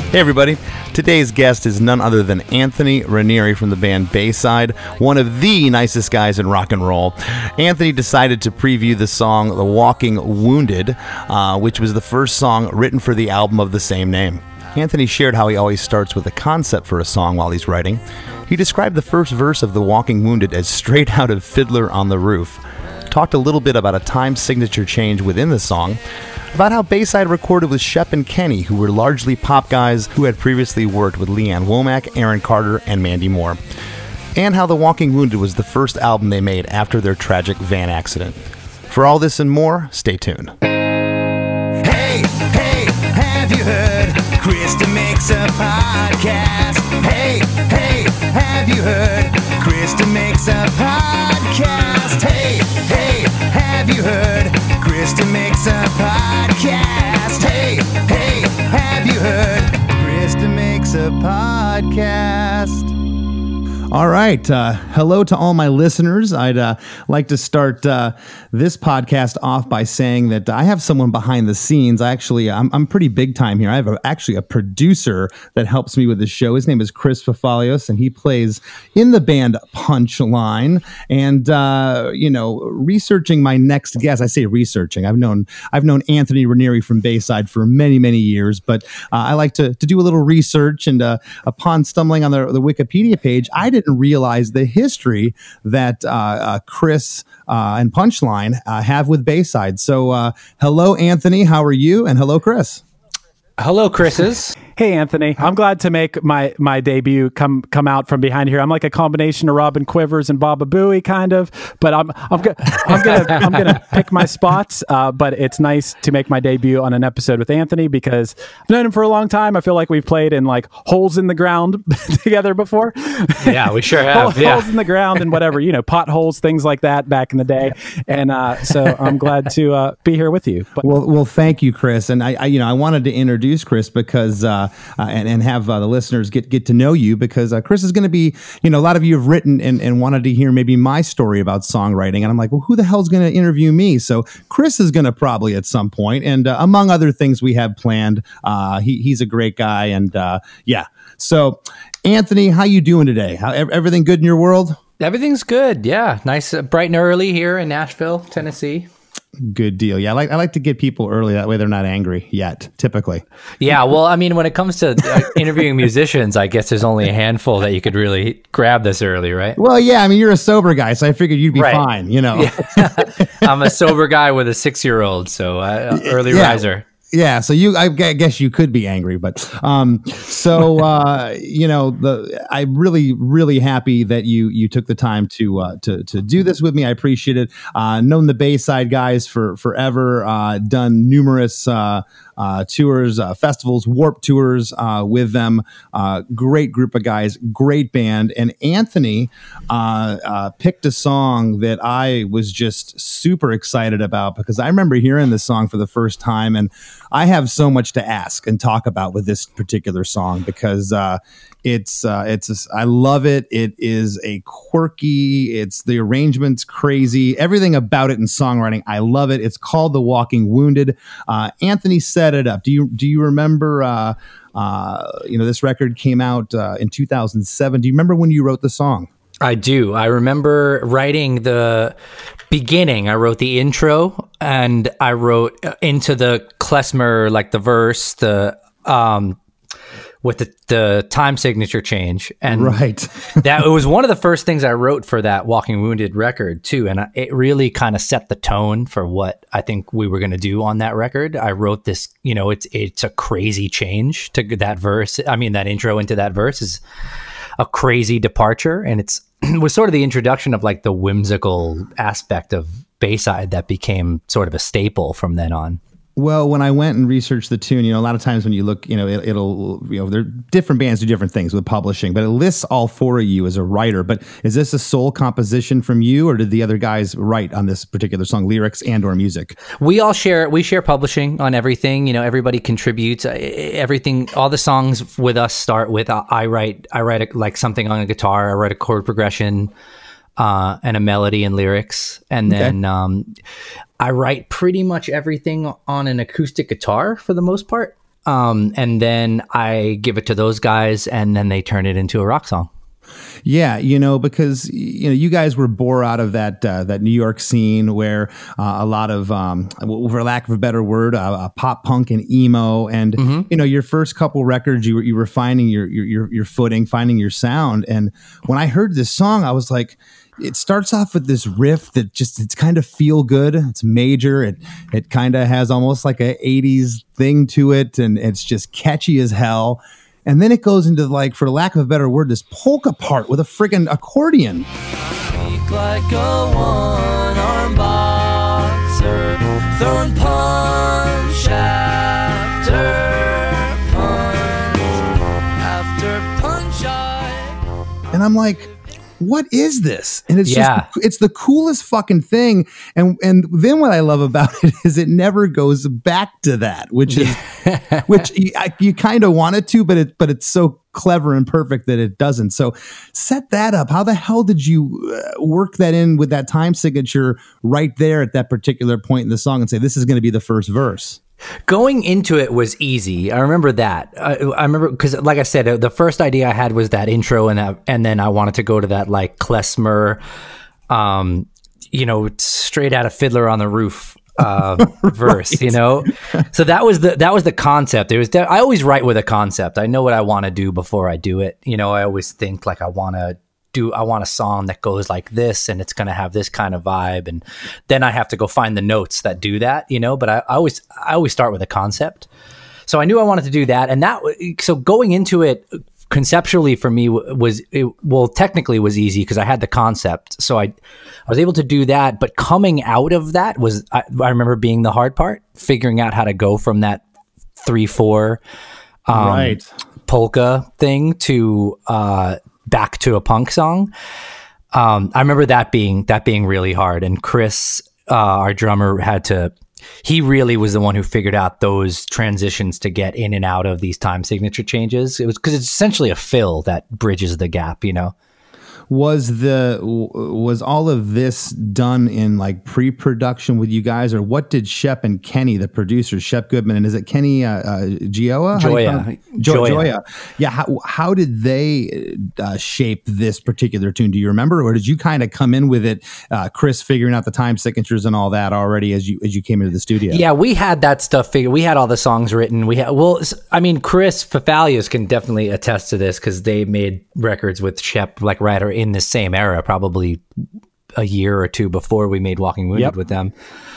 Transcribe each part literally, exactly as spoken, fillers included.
Hey everybody, today's guest is none other than Anthony Ranieri from the band Bayside, one of the nicest guys in rock and roll. Anthony decided to preview the song The Walking Wounded, uh, which was the first song written for the album of the same name. Anthony shared how he always starts with a concept for a song while he's writing. He described the first verse of The Walking Wounded as straight out of Fiddler on the Roof, talked a little bit about a time signature change within the song, about how Bayside recorded with Shep and Kenny, who were largely pop guys who had previously worked with Leanne Womack, Aaron Carter, and Mandy Moore, and how The Walking Wounded was the first album they made after their tragic van accident. For all this and more, stay tuned. Hey, hey, have you heard? Krista makes a podcast. Hey, hey, have you heard? Krista makes a podcast. Hey, hey, have you heard? Krista makes a podcast. Hey, hey, have you heard? Krista makes a podcast. All right. Uh, hello to all my listeners. I'd uh, like to start uh, this podcast off by saying that I have someone behind the scenes. I actually, I'm, I'm pretty big time here. I have a, actually a producer that helps me with the show. His name is Chris Fafalios, and he plays in the band Punchline. And, uh, you know, researching my next guest, I say researching. I've known I've known Anthony Ranieri from Bayside for many, many years, but uh, I like to, to do a little research. And uh, upon stumbling on the, the Wikipedia page, I didn't realize the history that uh, uh, Chris uh, and Punchline uh, have with Bayside. So uh, hello, Anthony. How are you? And hello, Chris. Hello, Chris's. Hey, Anthony. I'm glad to make my my debut come come out from behind here. I'm like a combination of Robin Quivers and Baba Booey, kind of. But I'm I'm, go- I'm gonna I'm gonna pick my spots. Uh, but it's nice to make my debut on an episode with Anthony because I've known him for a long time. I feel like we've played in like holes in the ground together before. Yeah, we sure have. Holes yeah. in the ground and whatever, you know, potholes, things like that back in the day. And uh, so I'm glad to uh, be here with you. But- well, well, thank you, Chris. And I, I you know I wanted to introduce Chris because. Uh, Uh, and, and have uh, the listeners get, get to know you because uh, Chris is going to be, you know, a lot of you have written and, and wanted to hear maybe my story about songwriting. And I'm like, well, who the hell's going to interview me? So Chris is going to probably at some point. And uh, among other things we have planned, uh, he, he's a great guy. And uh, yeah. So Anthony, how you doing today? How everything good in your world? Everything's good. Yeah. Nice, uh, bright and early here in Nashville, Tennessee. Good deal. Yeah, I like I like to get people early. That way they're not angry yet, typically. Yeah, well, I mean, when it comes to uh, interviewing musicians, I guess there's only a handful that you could really grab this early, right? Well, yeah, I mean, you're a sober guy, so I figured you'd be right. fine, you know. Yeah. I'm a sober guy with a six-year-old, so uh, early yeah. riser. Yeah, so you, I guess you could be angry, but um, so uh, you know, the I'm really, really happy that you you took the time to uh, to to do this with me. I appreciate it. Uh, known the Bayside guys for forever. Uh, done numerous uh, uh, tours, uh, festivals, Warped tours uh, with them. Uh, great group of guys, great band. And Anthony uh, uh, picked a song that I was just super excited about because I remember hearing this song for the first time and. I have so much to ask and talk about with this particular song because uh, it's uh, it's I love it. It is a quirky. It's the arrangement's crazy. Everything about it in songwriting, I love it. It's called "The Walking Wounded." Uh, Anthony set it up. Do you do you remember? Uh, uh, you know, this record came out uh, in two thousand seven. Do you remember when you wrote the song? I do. I remember writing the beginning. I wrote the intro and I wrote into the klezmer, like the verse, the um, with the, the time signature change. And right. that it was one of the first things I wrote for that Walking Wounded record too. And I, it really kind of set the tone for what I think we were going to do on that record. I wrote this, you know, it's, it's a crazy change to that verse. I mean, that intro into that verse is a crazy departure. And it's, it was sort of the introduction of like the whimsical aspect of Bayside that became sort of a staple from then on. Well, when I went and researched the tune, you know, a lot of times when you look, you know, it, it'll, you know, there different bands do different things with publishing, but it lists all four of you as a writer. But is this a sole composition from you, or did the other guys write on this particular song, lyrics and or music? We all share, we share publishing on everything. You know, everybody contributes. Everything, all the songs with us start with uh, I write, I write a, like something on a guitar. I write a chord progression. Uh, and a melody and lyrics. And then okay. um, I write pretty much everything on an acoustic guitar for the most part. Um, and then I give it to those guys, and then they turn it into a rock song. Yeah, you know, because you know you guys were born out of that uh, that New York scene where uh, a lot of, um, for lack of a better word, uh, uh, pop punk and emo, and mm-hmm. you know your first couple records, you were you were finding your your your footing, finding your sound. And when I heard this song, I was like, it starts off with this riff that just it's kind of feel good. It's major. It it kind of has almost like a eighties thing to it, and it's just catchy as hell. And then it goes into, like, for lack of a better word, this polka part with a friggin' accordion. Speak like a one-armed boxer, throwing punch after punch after punch. I... And I'm like, what is this? And it's yeah. just, it's the coolest fucking thing. And and then what I love about it is it never goes back to that, which is, which you, I, you kind of want it to, but it, but it's so clever and perfect that it doesn't. So set that up. How the hell did you uh, work that in with that time signature right there at that particular point in the song and say, this is going to be the first verse? Going into it was easy. I remember that. I, I remember because, like I said, the first idea I had was that intro, and that, and then I wanted to go to that like klezmer, um, you know, straight out of Fiddler on the Roof uh, verse. Right. You know, so that was the that was the concept. It was. De- I always write with a concept. I know what I want to do before I do it. You know, I always think like I want to. Do I want a song that goes like this and it's going to have this kind of vibe, and then I have to go find the notes that do that, you know, but I, I always I always start with a concept. So I knew I wanted to do that, and that so going into it conceptually for me was it, well technically was easy because I had the concept. So I I was able to do that, but coming out of that was I, I remember being the hard part, figuring out how to go from that three four um, right. polka thing to uh back to a punk song. Um, I remember that being that being really hard. And Chris, uh, our drummer, had to. He really was the one who figured out those transitions to get in and out of these time signature changes. It was because it's essentially a fill that bridges the gap, you know. Was the was all of this done in like pre-production with you guys, or what did Shep and Kenny, the producers, Shep Goodman, and is it Kenny uh, uh, Gioia? Joya. Jo- Joya. Yeah. How how did they uh, shape this particular tune? Do you remember, or did you kind of come in with it, uh, Chris, figuring out the time signatures and all that already as you as you came into the studio? Yeah, we had that stuff figured. We had all the songs written. We had well, I mean, Chris Fafalios can definitely attest to this because they made records with Shep like right or in the same era, probably a year or two before we made Walking Wounded yep. with them.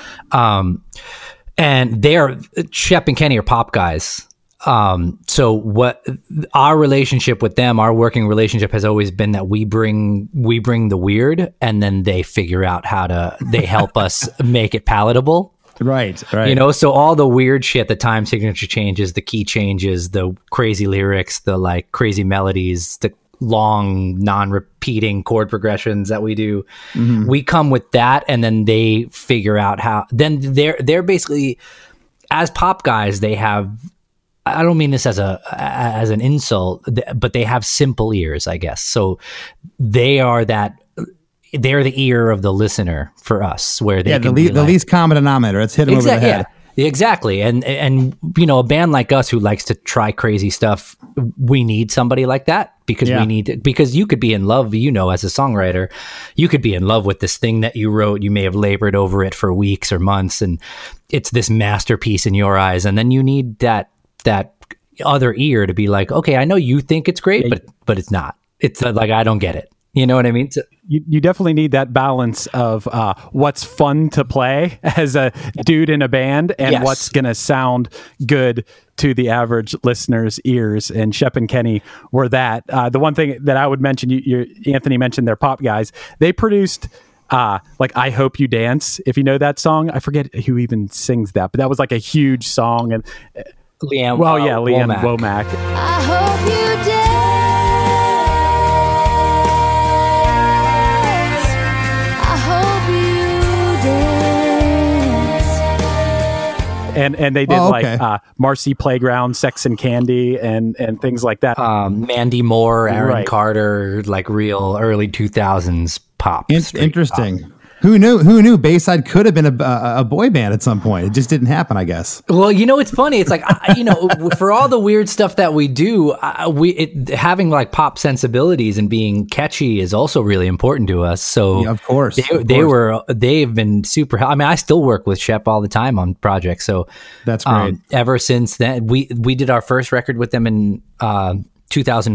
Um, and they're Shep and Kenny are pop guys. Um, so what our relationship with them, our working relationship has always been that we bring, we bring the weird and then they figure out how to, they help us make it palatable. Right, right. You know, so all the weird shit, the time signature changes, the key changes, the crazy lyrics, the like crazy melodies, the long non-repeating chord progressions that we do, mm-hmm. we come with that, and then they figure out how. Then they're they're basically, as pop guys, they have. I don't mean this as a as an insult, but they have simple ears, I guess. So they are that. They're the ear of the listener for us, where they yeah the, le- like, the least common denominator. Let's hit them exa- over the head. Yeah. Exactly. And, and, you know, a band like us who likes to try crazy stuff, we need somebody like that because yeah. we need to, because you could be in love, you know, as a songwriter, you could be in love with this thing that you wrote. You may have labored over it for weeks or months, and it's this masterpiece in your eyes. And then you need that, that other ear to be like, okay, I know you think it's great, yeah. but, but it's not. It's like, I don't get it. You know what I mean? So, you, you definitely need that balance of uh, what's fun to play as a dude in a band and yes. what's going to sound good to the average listener's ears. And Shep and Kenny were that. Uh, the one thing that I would mention, you, you, Anthony mentioned they're pop guys. They produced uh, like I Hope You Dance, if you know that song. I forget who even sings that, but that was like a huge song. And uh, Leanne Well, yeah, uh, Leanne Womack. Womack. I hope you dance. And and they did oh, okay. like uh, Marcy Playground, Sex and Candy, and and things like that. Um, Mandy Moore, Aaron right. Carter, like real early two thousands pop. In- interesting. Pop. Who knew? Who knew Bayside could have been a, a, a boy band at some point? It just didn't happen, I guess. Well, you know, it's funny. It's like, I, you know, for all the weird stuff that we do, I, we it, having like pop sensibilities and being catchy is also really important to us. So, Yeah, of course, they, of they course. were they've been super. I mean, I still work with Shep all the time on projects. So That's great. Um, ever since then, we we did our first record with them in uh, two thousand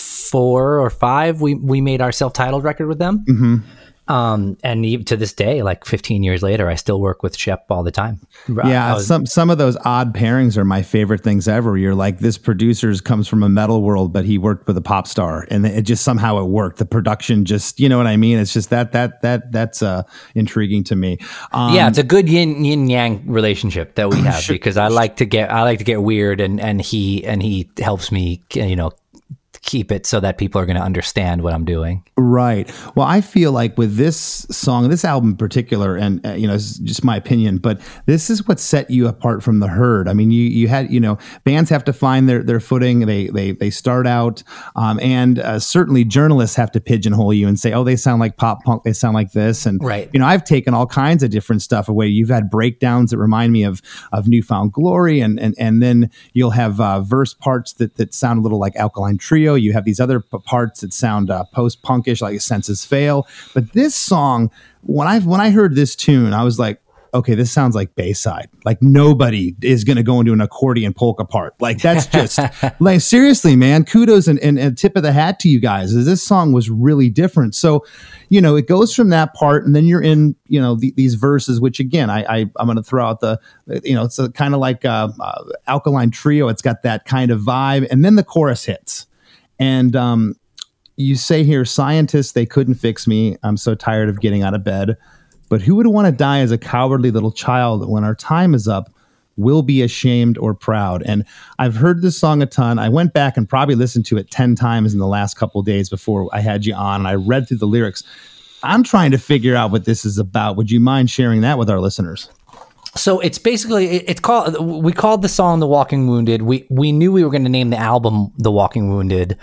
four or five. We we made our self-titled record with them. Mm-hmm. Um, and even to this day, like fifteen years later, I still work with Shep all the time. Yeah, I was- some some of those odd pairings are my favorite things ever. You're like, this producer comes from a metal world, but he worked with a pop star, and it just somehow it worked. The production just, you know what I mean? It's just that that that that's uh, intriguing to me. Um, yeah, it's a good yin yin yang relationship that we have because I like to get I like to get weird, and and he and he helps me, you know, keep it so that people are going to understand what I'm doing. Right. Well, I feel like with this song, this album in particular, and uh, you know, it's just my opinion, but this is what set you apart from the herd. I mean, you you had, you know, bands have to find their their footing. They they they start out, um, and uh, certainly journalists have to pigeonhole you and say, oh, they sound like pop punk, they sound like this, and Right. you know, I've taken all kinds of different stuff away. You've had breakdowns that remind me of of Newfound Glory, and and and then you'll have uh, verse parts that that sound a little like Alkaline Trio. You have these other p- parts that sound uh, post punkish, like Senses Fail. But this song, when I when I heard this tune, I was like, okay, this sounds like Bayside. Like nobody is going to go into an accordion polka part. Like that's just like seriously, man. Kudos and, and, and tip of the hat to you guys. This song was really different. So, you know, it goes from that part, and then you're in, you know, the, these verses, which again, I, I I'm going to throw out the, you know, it's a, kind of like uh, uh, Alkaline Trio. It's got that kind of vibe, and then the chorus hits. And um, you say here, scientists, they couldn't fix me. I'm so tired of getting out of bed. But who would want to die as a cowardly little child when our time is up? We'll be ashamed or proud. And I've heard this song a ton. I went back and probably listened to it ten times in the last couple of days before I had you on. And I read through the lyrics. I'm trying to figure out what this is about. Would you mind sharing that with our listeners? So it's basically it- it's called we called the song "The Walking Wounded." We we knew we were going to name the album "The Walking Wounded"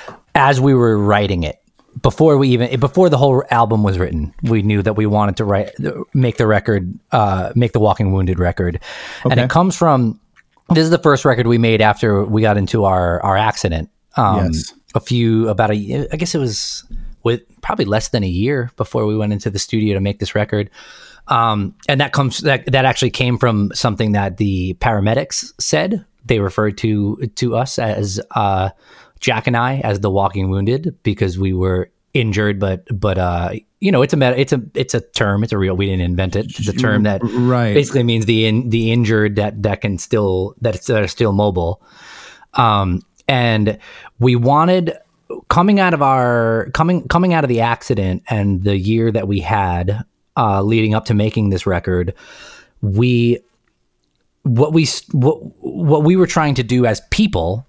as we were writing it. Before we even before the whole album was written, we knew that we wanted to write make the record, uh, make the Walking Wounded record, and Okay. it comes from. This is the first record we made after we got into our our accident. Um, Yes. A few about a I guess it was with probably less than a year before we went into the studio to make this record. Um, and that comes that that actually came from something that the paramedics said. They referred to to us as uh, Jack and I as the Walking Wounded because we were injured, but but uh, you know it's a meta, it's a it's a term. It's a real. We didn't invent it. It's a term that Right. basically means the in, the injured that that can still that are still mobile. Um, and we wanted coming out of our coming coming out of the accident and the year that we had uh, leading up to making this record, we what we what what we were trying to do as people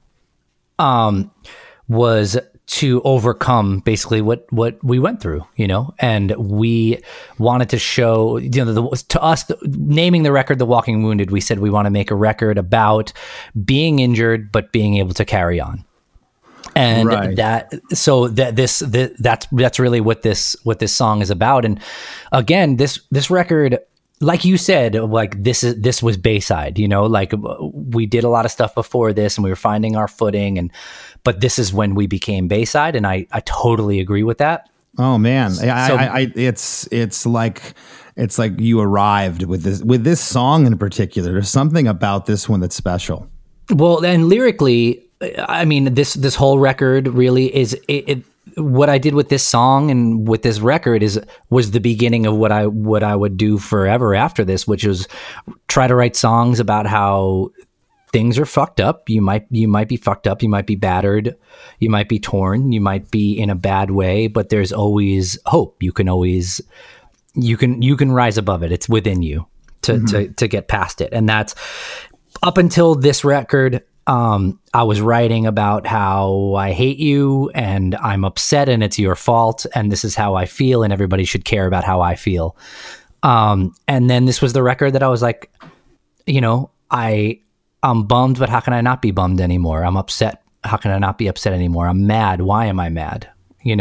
um, was to overcome basically what what we went through, you know, and we wanted to show, you know, the, to us, the, naming the record "The Walking Wounded," we said we want to make a record about being injured but being able to carry on. And Right. that, so that this, that, that's, that's really what this, what this song is about. And again, this, this record, like you said, like this is, this was Bayside, you know, like we did a lot of stuff before this and we were finding our footing and, but this is when we became Bayside. And I, I totally agree with that. Oh man, I, So- I, I, it's it's like it's like you arrived with this with this song in particular. There's something about this one that's special. Well, and lyrically, I mean, this this whole record really is it, it. What I did with this song and with this record is was the beginning of what I what I would do forever after this, which was try to write songs about how things are fucked up. You might you might be fucked up. You might be battered. You might be torn. You might be in a bad way. But there's always hope. You can always you can you can rise above it. It's within you to mm-hmm. to to get past it. And that's up until this record. Um, I was writing about how I hate you and I'm upset and it's your fault and this is how I feel and everybody should care about how I feel. Um, and then this was the record that I was like, you know, I, I'm bummed, but how can I not be bummed anymore? I'm upset. How can I not be upset anymore? I'm mad. Why am I mad? You know,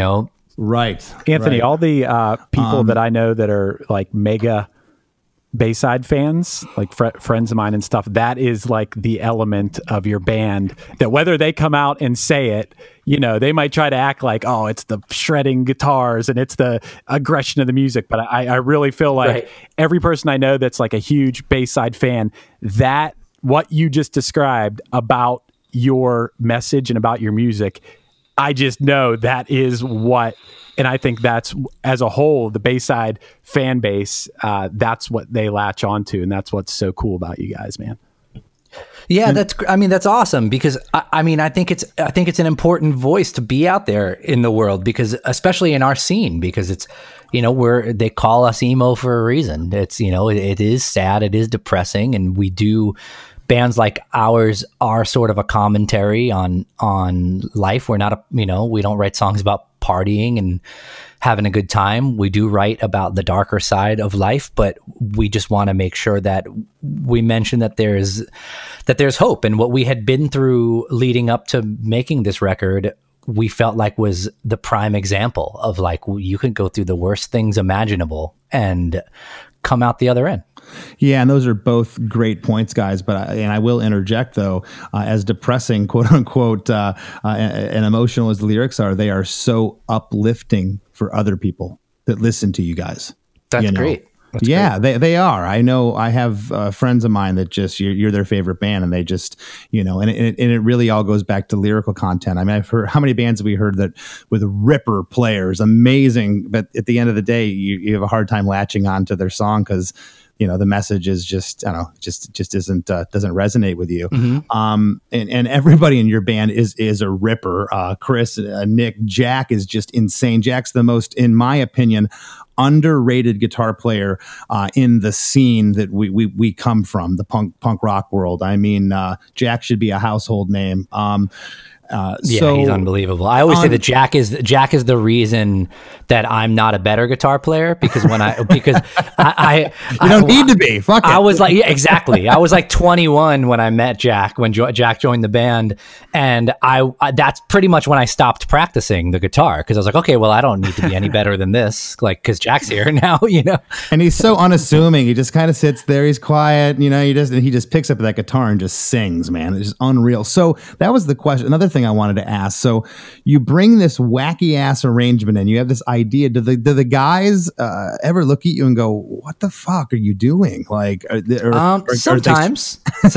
Right. Anthony, right. all the uh, people Um, that I know that are like mega Bayside fans, like fr- friends of mine and stuff, that is like the element of your band that whether they come out and say it, you know, they might try to act like, oh, it's the shredding guitars and it's the aggression of the music. But I, I really feel like Right. every person I know that's like a huge Bayside fan, that what you just described about your message and about your music, I just know that is what, and I think that's, as a whole, the Bayside fan base, uh, that's what they latch onto, and that's what's so cool about you guys, man. Yeah, that's. I mean, that's awesome because I, I mean, I think it's. I think it's an important voice to be out there in the world because, especially in our scene, because it's, you know, we're they call us emo for a reason. It's, you know, it, it is sad, it is depressing, and we do. Bands like ours are sort of a commentary on on life. We're not a, you know, we don't write songs about partying and having a good time. We do write about the darker side of life, but we just want to make sure that we mention that there's that there's hope. And what we had been through leading up to making this record, we felt like was the prime example of like you could go through the worst things imaginable and come out the other end. Yeah, and those are both great points, guys. But I, and I will interject though, uh, as depressing, quote unquote, uh, uh, and emotional as the lyrics are, they are so uplifting for other people that listen to you guys. That's you know? great. That's yeah, great. they they are. I know. I have uh, friends of mine that just you're, you're their favorite band, and they just you know, and it, and it really all goes back to lyrical content. I mean, I've heard how many bands have we heard that with ripper players, amazing, but at the end of the day, you, you have a hard time latching onto their song because you know the message is just I don't know, just just isn't uh, doesn't resonate with you. Mm-hmm. Um, and and everybody in your band is is a ripper. Uh, Chris, uh, Nick, Jack is just insane. Jack's the most, in my opinion, underrated guitar player uh, in the scene that we, we we come from, the punk punk rock world. I mean, uh, Jack should be a household name. Um, uh, yeah, so, he's unbelievable. I always on, say that Jack is Jack is the reason that I'm not a better guitar player because when I because I, I you don't I, need to be. Fuck it. I was like, yeah, exactly. I was like twenty-one when I met Jack when jo- Jack joined the band, and I, I that's pretty much when I stopped practicing the guitar because I was like, okay, well, I don't need to be any better than this, like because Jack's here now, you know. And he's so unassuming. He just kind of sits there. He's quiet, you know. He just he just picks up that guitar and just sings. Man, it's just unreal. So that was the question. Another thing I wanted to ask. So you bring this wacky ass arrangement in. You have this idea. Do the do the guys uh, ever look at you and go, "What the fuck are you doing?" Like, are, they, or, um, or, sometimes.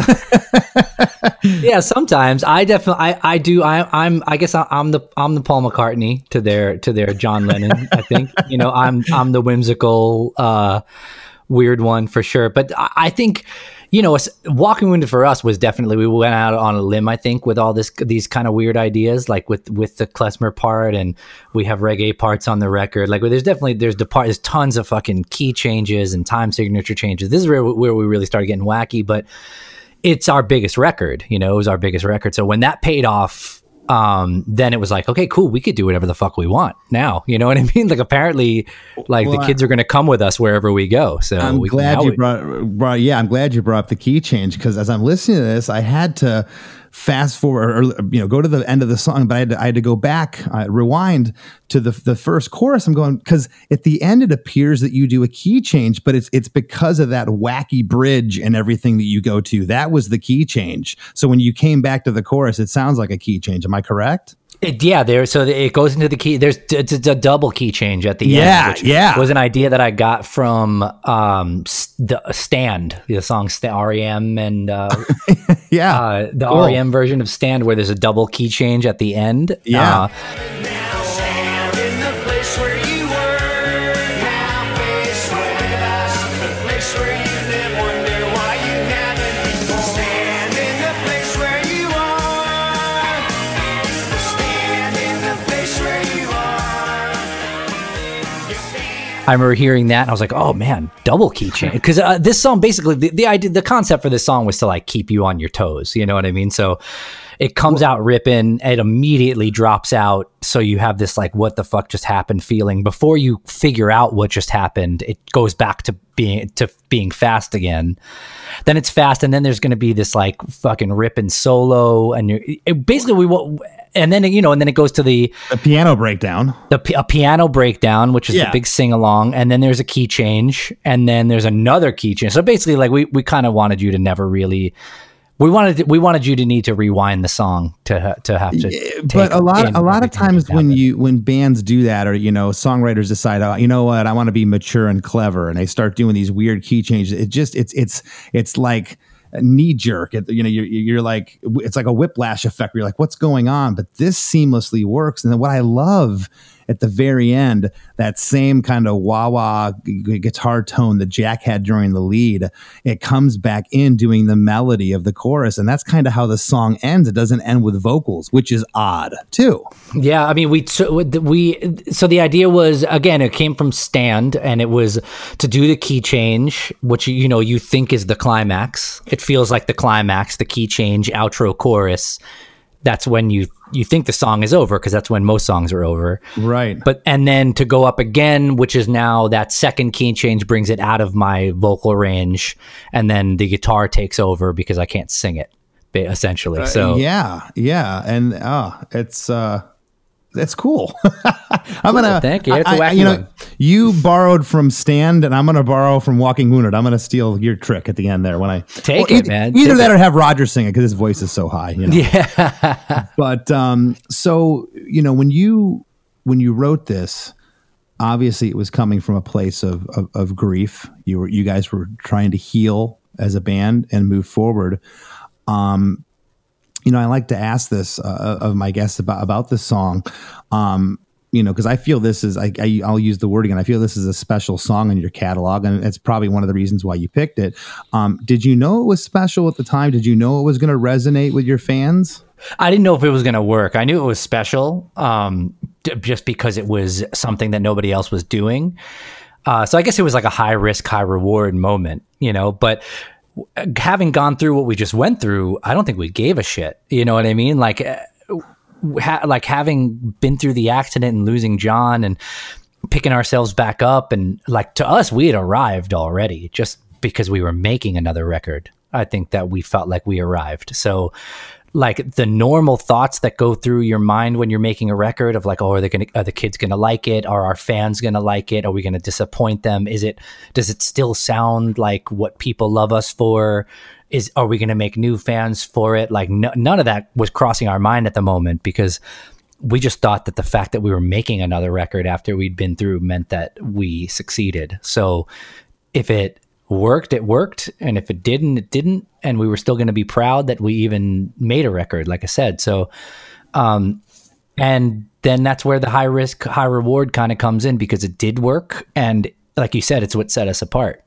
Yeah, sometimes I definitely I, I do I I'm I guess I, I'm the I'm the Paul McCartney to their to their John Lennon. I think you know I'm I'm the whimsical uh, weird one for sure. But I, I think you know Walking Wounded for us was definitely we went out on a limb. I think with all this these kind of weird ideas like with with the klezmer part and we have reggae parts on the record. Like there's definitely there's the part there's tons of fucking key changes and time signature changes. This is where where we really started getting wacky, but. It's our biggest record, you know, it was our biggest record. So when that paid off, um, then it was like, okay, cool. We could do whatever the fuck we want now. You know what I mean? Like apparently like well, the kids are going to come with us wherever we go. So I'm we, glad you we, brought, brought, yeah, I'm glad you brought up the key change because as I'm listening to this, I had to fast forward or, you know, go to the end of the song, but I had to, I had to go back, uh, rewind to the the first chorus. I'm going, because at the end, it appears that you do a key change, but it's, it's because of that wacky bridge and everything that you go to. That was the key change. So when you came back to the chorus, it sounds like a key change. Am I correct? It, yeah, there. So it goes into the key. There's it's a double key change at the yeah, end. Which yeah, was an idea that I got from um, the Stand, the song St- R E M and uh, yeah, uh, the cool. R E M version of Stand, where there's a double key change at the end. Yeah. Uh, I remember hearing that and I was like, oh man, double key change. Because uh, this song, basically, the, the idea, the concept for this song was to like keep you on your toes. You know what I mean? So it comes out ripping, it immediately drops out. So you have this like, what the fuck just happened feeling. Before you figure out what just happened, it goes back to being to being fast again. Then it's fast, and then there's going to be this like fucking ripping solo, and you're it, basically we what. and then you know, and then it goes to the the piano breakdown, the a piano breakdown, which is Yeah. the big sing along, and then there's a key change, and then there's another key change. So basically, like we we kind of wanted you to never really. We wanted to, we wanted you to need to rewind the song to ha- to have to. Take but a lot in a lot of everything times that when happened. you when bands do that, or you know songwriters decide, oh, you know what, I want to be mature and clever, and they start doing these weird key changes. It just it's it's it's like a knee jerk. It, you know, you're you're like it's like a whiplash effect. Where you're like, what's going on? But this seamlessly works. And then what I love at the very end, that same kind of wah-wah g- guitar tone that Jack had during the lead, it comes back in doing the melody of the chorus. And that's kind of how the song ends. It doesn't end with vocals, which is odd too. Yeah, I mean, we so we so the idea was, again, it came from Stand, and it was to do the key change, which you know you think is the climax. It feels like the climax, the key change, outro, chorus. That's when you you think the song is over, because that's when most songs are over. Right. But and then to go up again, which is now that second key change brings it out of my vocal range, and then the guitar takes over because I can't sing it, ba- essentially. So Uh, yeah, yeah. And uh, it's uh, it's cool. I'm gonna thank you. It's a I- I- wacky you know, one. you borrowed from Stand, and I'm gonna borrow from Walking Wounded. I'm gonna steal your trick at the end there when I Take Well, it, e- man. Either Take that it. or have Roger sing it because his voice is so high. You know? yeah. But um, so you know when you when you wrote this, obviously it was coming from a place of, of of grief. You were you guys were trying to heal as a band and move forward. Um, you know, I like to ask this uh, of my guests about about this song. Um, you know, because I feel this is I, I I'll use the word again. I feel this is a special song in your catalog, and it's probably one of the reasons why you picked it. Um, did you know it was special at the time? Did you know it was going to resonate with your fans? I didn't know if it was going to work. I knew it was special, um, d- just because it was something that nobody else was doing. Uh, so I guess it was like a high risk, high reward moment, you know, but w- having gone through what we just went through, I don't think we gave a shit. You know what I mean? Like, uh, ha- like having been through the accident and losing John and picking ourselves back up. And like, to us, we had arrived already just because we were making another record. I think that we felt like we arrived. So like the normal thoughts that go through your mind when you're making a record of like, oh, are they going to, are the kids going to like it? Are our fans going to like it? Are we going to disappoint them? Is it, does it still sound like what people love us for? Is, are we going to make new fans for it? Like no, none of that was crossing our mind at the moment, because we just thought that the fact that we were making another record after we'd been through meant that we succeeded. So if it worked, it worked. And if it didn't, it didn't. And we were still going to be proud that we even made a record, like I said. So, um, and then that's where the high risk, high reward kind of comes in, because it did work. And like you said, it's what set us apart.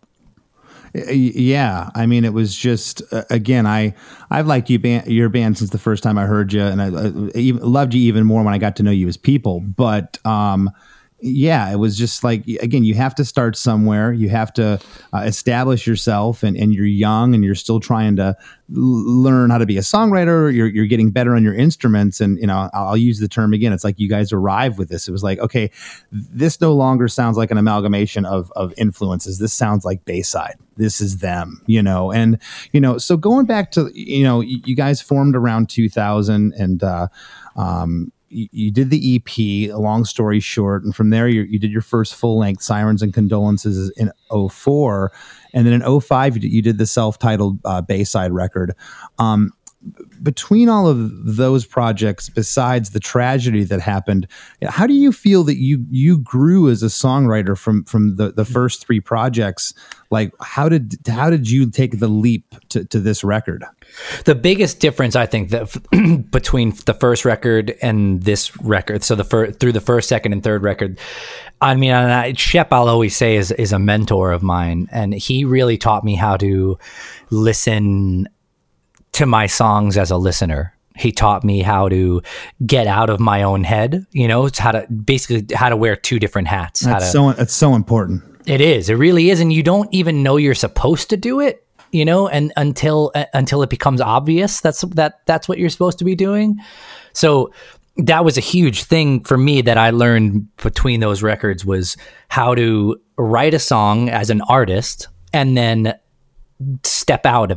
Yeah, I mean, it was just uh, again, I I've liked you band, your band since the first time I heard you, and I, I even, loved you even more when I got to know you as people. But um, yeah, it was just like, again, you have to start somewhere. You have to uh, establish yourself, and, and you're young, and you're still trying to l- learn how to be a songwriter. You're you're getting better on your instruments, and you know, I'll, I'll use the term again. It's like you guys arrived with this. It was like, okay, this no longer sounds like an amalgamation of of influences. This sounds like Bayside. This is them, you know, and you know. So going back to, you know, you, you guys formed around two thousand, and uh, um, you, you did the E P. A long story short, and from there you, you did your first full length, Sirens and Condolences, in oh four, and then in oh five you did, you did the self titled uh, Bayside record. Um, between all of those projects, besides the tragedy that happened, how do you feel that you you grew as a songwriter from from the, the first three projects? Like, how did how did you take the leap to, to this record? The biggest difference, I think, that between the first record and this record, so the fir- through the first, second, and third record, I mean, I, Shep, I'll always say, is is a mentor of mine, and he really taught me how to listen to my songs as a listener. He taught me how to get out of my own head, you know, it's how to basically how to wear two different hats. How That's to, so that's so important. It is. It really is, and you don't even know you're supposed to do it, you know, and until uh, until it becomes obvious that's that that's what you're supposed to be doing. So that was a huge thing for me that I learned between those records, was how to write a song as an artist and then step out of it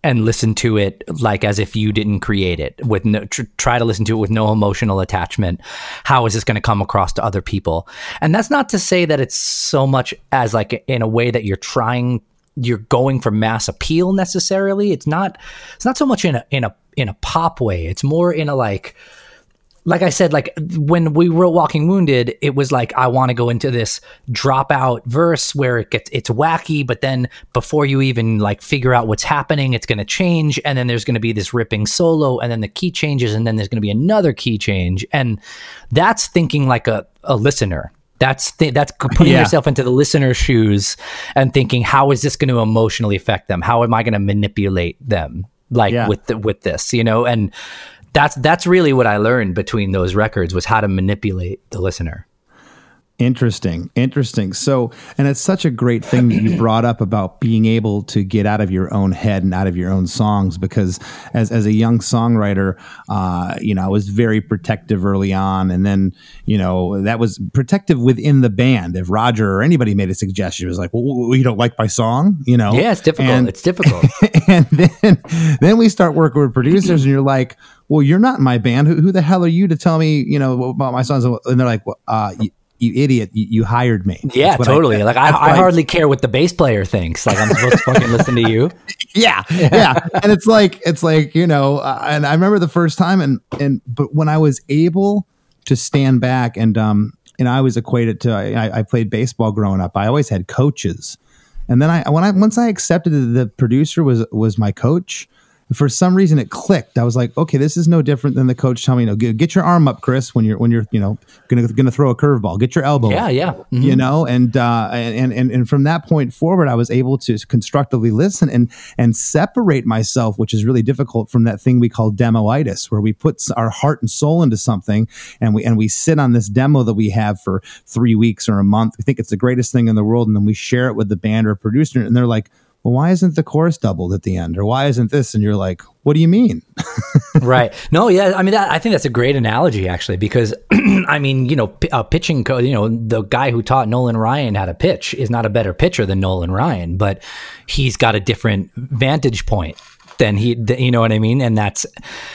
and listen to it like as if you didn't create it, with no, tr- try to listen to it with no emotional attachment. How is this going to come across to other people? And that's not to say that it's so much as like in a way that you're trying, you're going for mass appeal necessarily. It's not, it's not so much in a, in a, in a pop way. It's more in a like, like I said, like when we wrote Walking Wounded, it was like, I want to go into this dropout verse where it gets, it's wacky, but then before you even like figure out what's happening, it's going to change. And then there's going to be this ripping solo, and then the key changes, and then there's going to be another key change. And that's thinking like a, a listener. That's th- that's putting Yeah. yourself into the listener's shoes and thinking, how is this going to emotionally affect them? How am I going to manipulate them? Like Yeah. with the, with this, you know, and that's that's really what I learned between those records, was how to manipulate the listener. Interesting. Interesting. So, and it's such a great thing that you brought up about being able to get out of your own head and out of your own songs, because as, as a young songwriter, uh, you know, I was very protective early on. And then, you know, that was protective within the band. If Roger or anybody made a suggestion, it was like, well, you don't like my song, you know? Yeah, it's difficult. And, it's difficult. and then, then we start working with producers, and you're like, well, you're not in my band. Who, who the hell are you to tell me, you know, about my songs? And they're like, well, uh, you, you idiot, you, you hired me. Yeah, That's what totally. I, like I, that's I what hardly care what the bass player thinks. Like I'm supposed to fucking listen to you. yeah, yeah. And it's like, it's like, you know, uh, and I remember the first time, and, and, but when I was able to stand back and, um, and I was equated to, I, I played baseball growing up. I always had coaches. And then I, when I, once I accepted that the producer was, was my coach, for some reason it clicked. I was like, okay, this is no different than the coach telling me, you know, get, get your arm up, Chris, when you're, when you're, you know, gonna, gonna throw a curveball, get your elbow Yeah, up. yeah. Mhm. You know, and, uh, and, and, and from that point forward, I was able to constructively listen and, and separate myself, which is really difficult, from that thing we call demoitis, where we put our heart and soul into something, and we, and we sit on this demo that we have for three weeks or a month. We think it's the greatest thing in the world. And then we share it with the band or producer, and they're like, well, why isn't the chorus doubled at the end? Or why isn't this? And you're like, what do you mean? Right. No, yeah. I mean, that, I think that's a great analogy, actually, because I mean, you know, p- a pitching coach, you know, the guy who taught Nolan Ryan how to pitch is not a better pitcher than Nolan Ryan, but he's got a different vantage point than he, th- you know what I mean? And that's,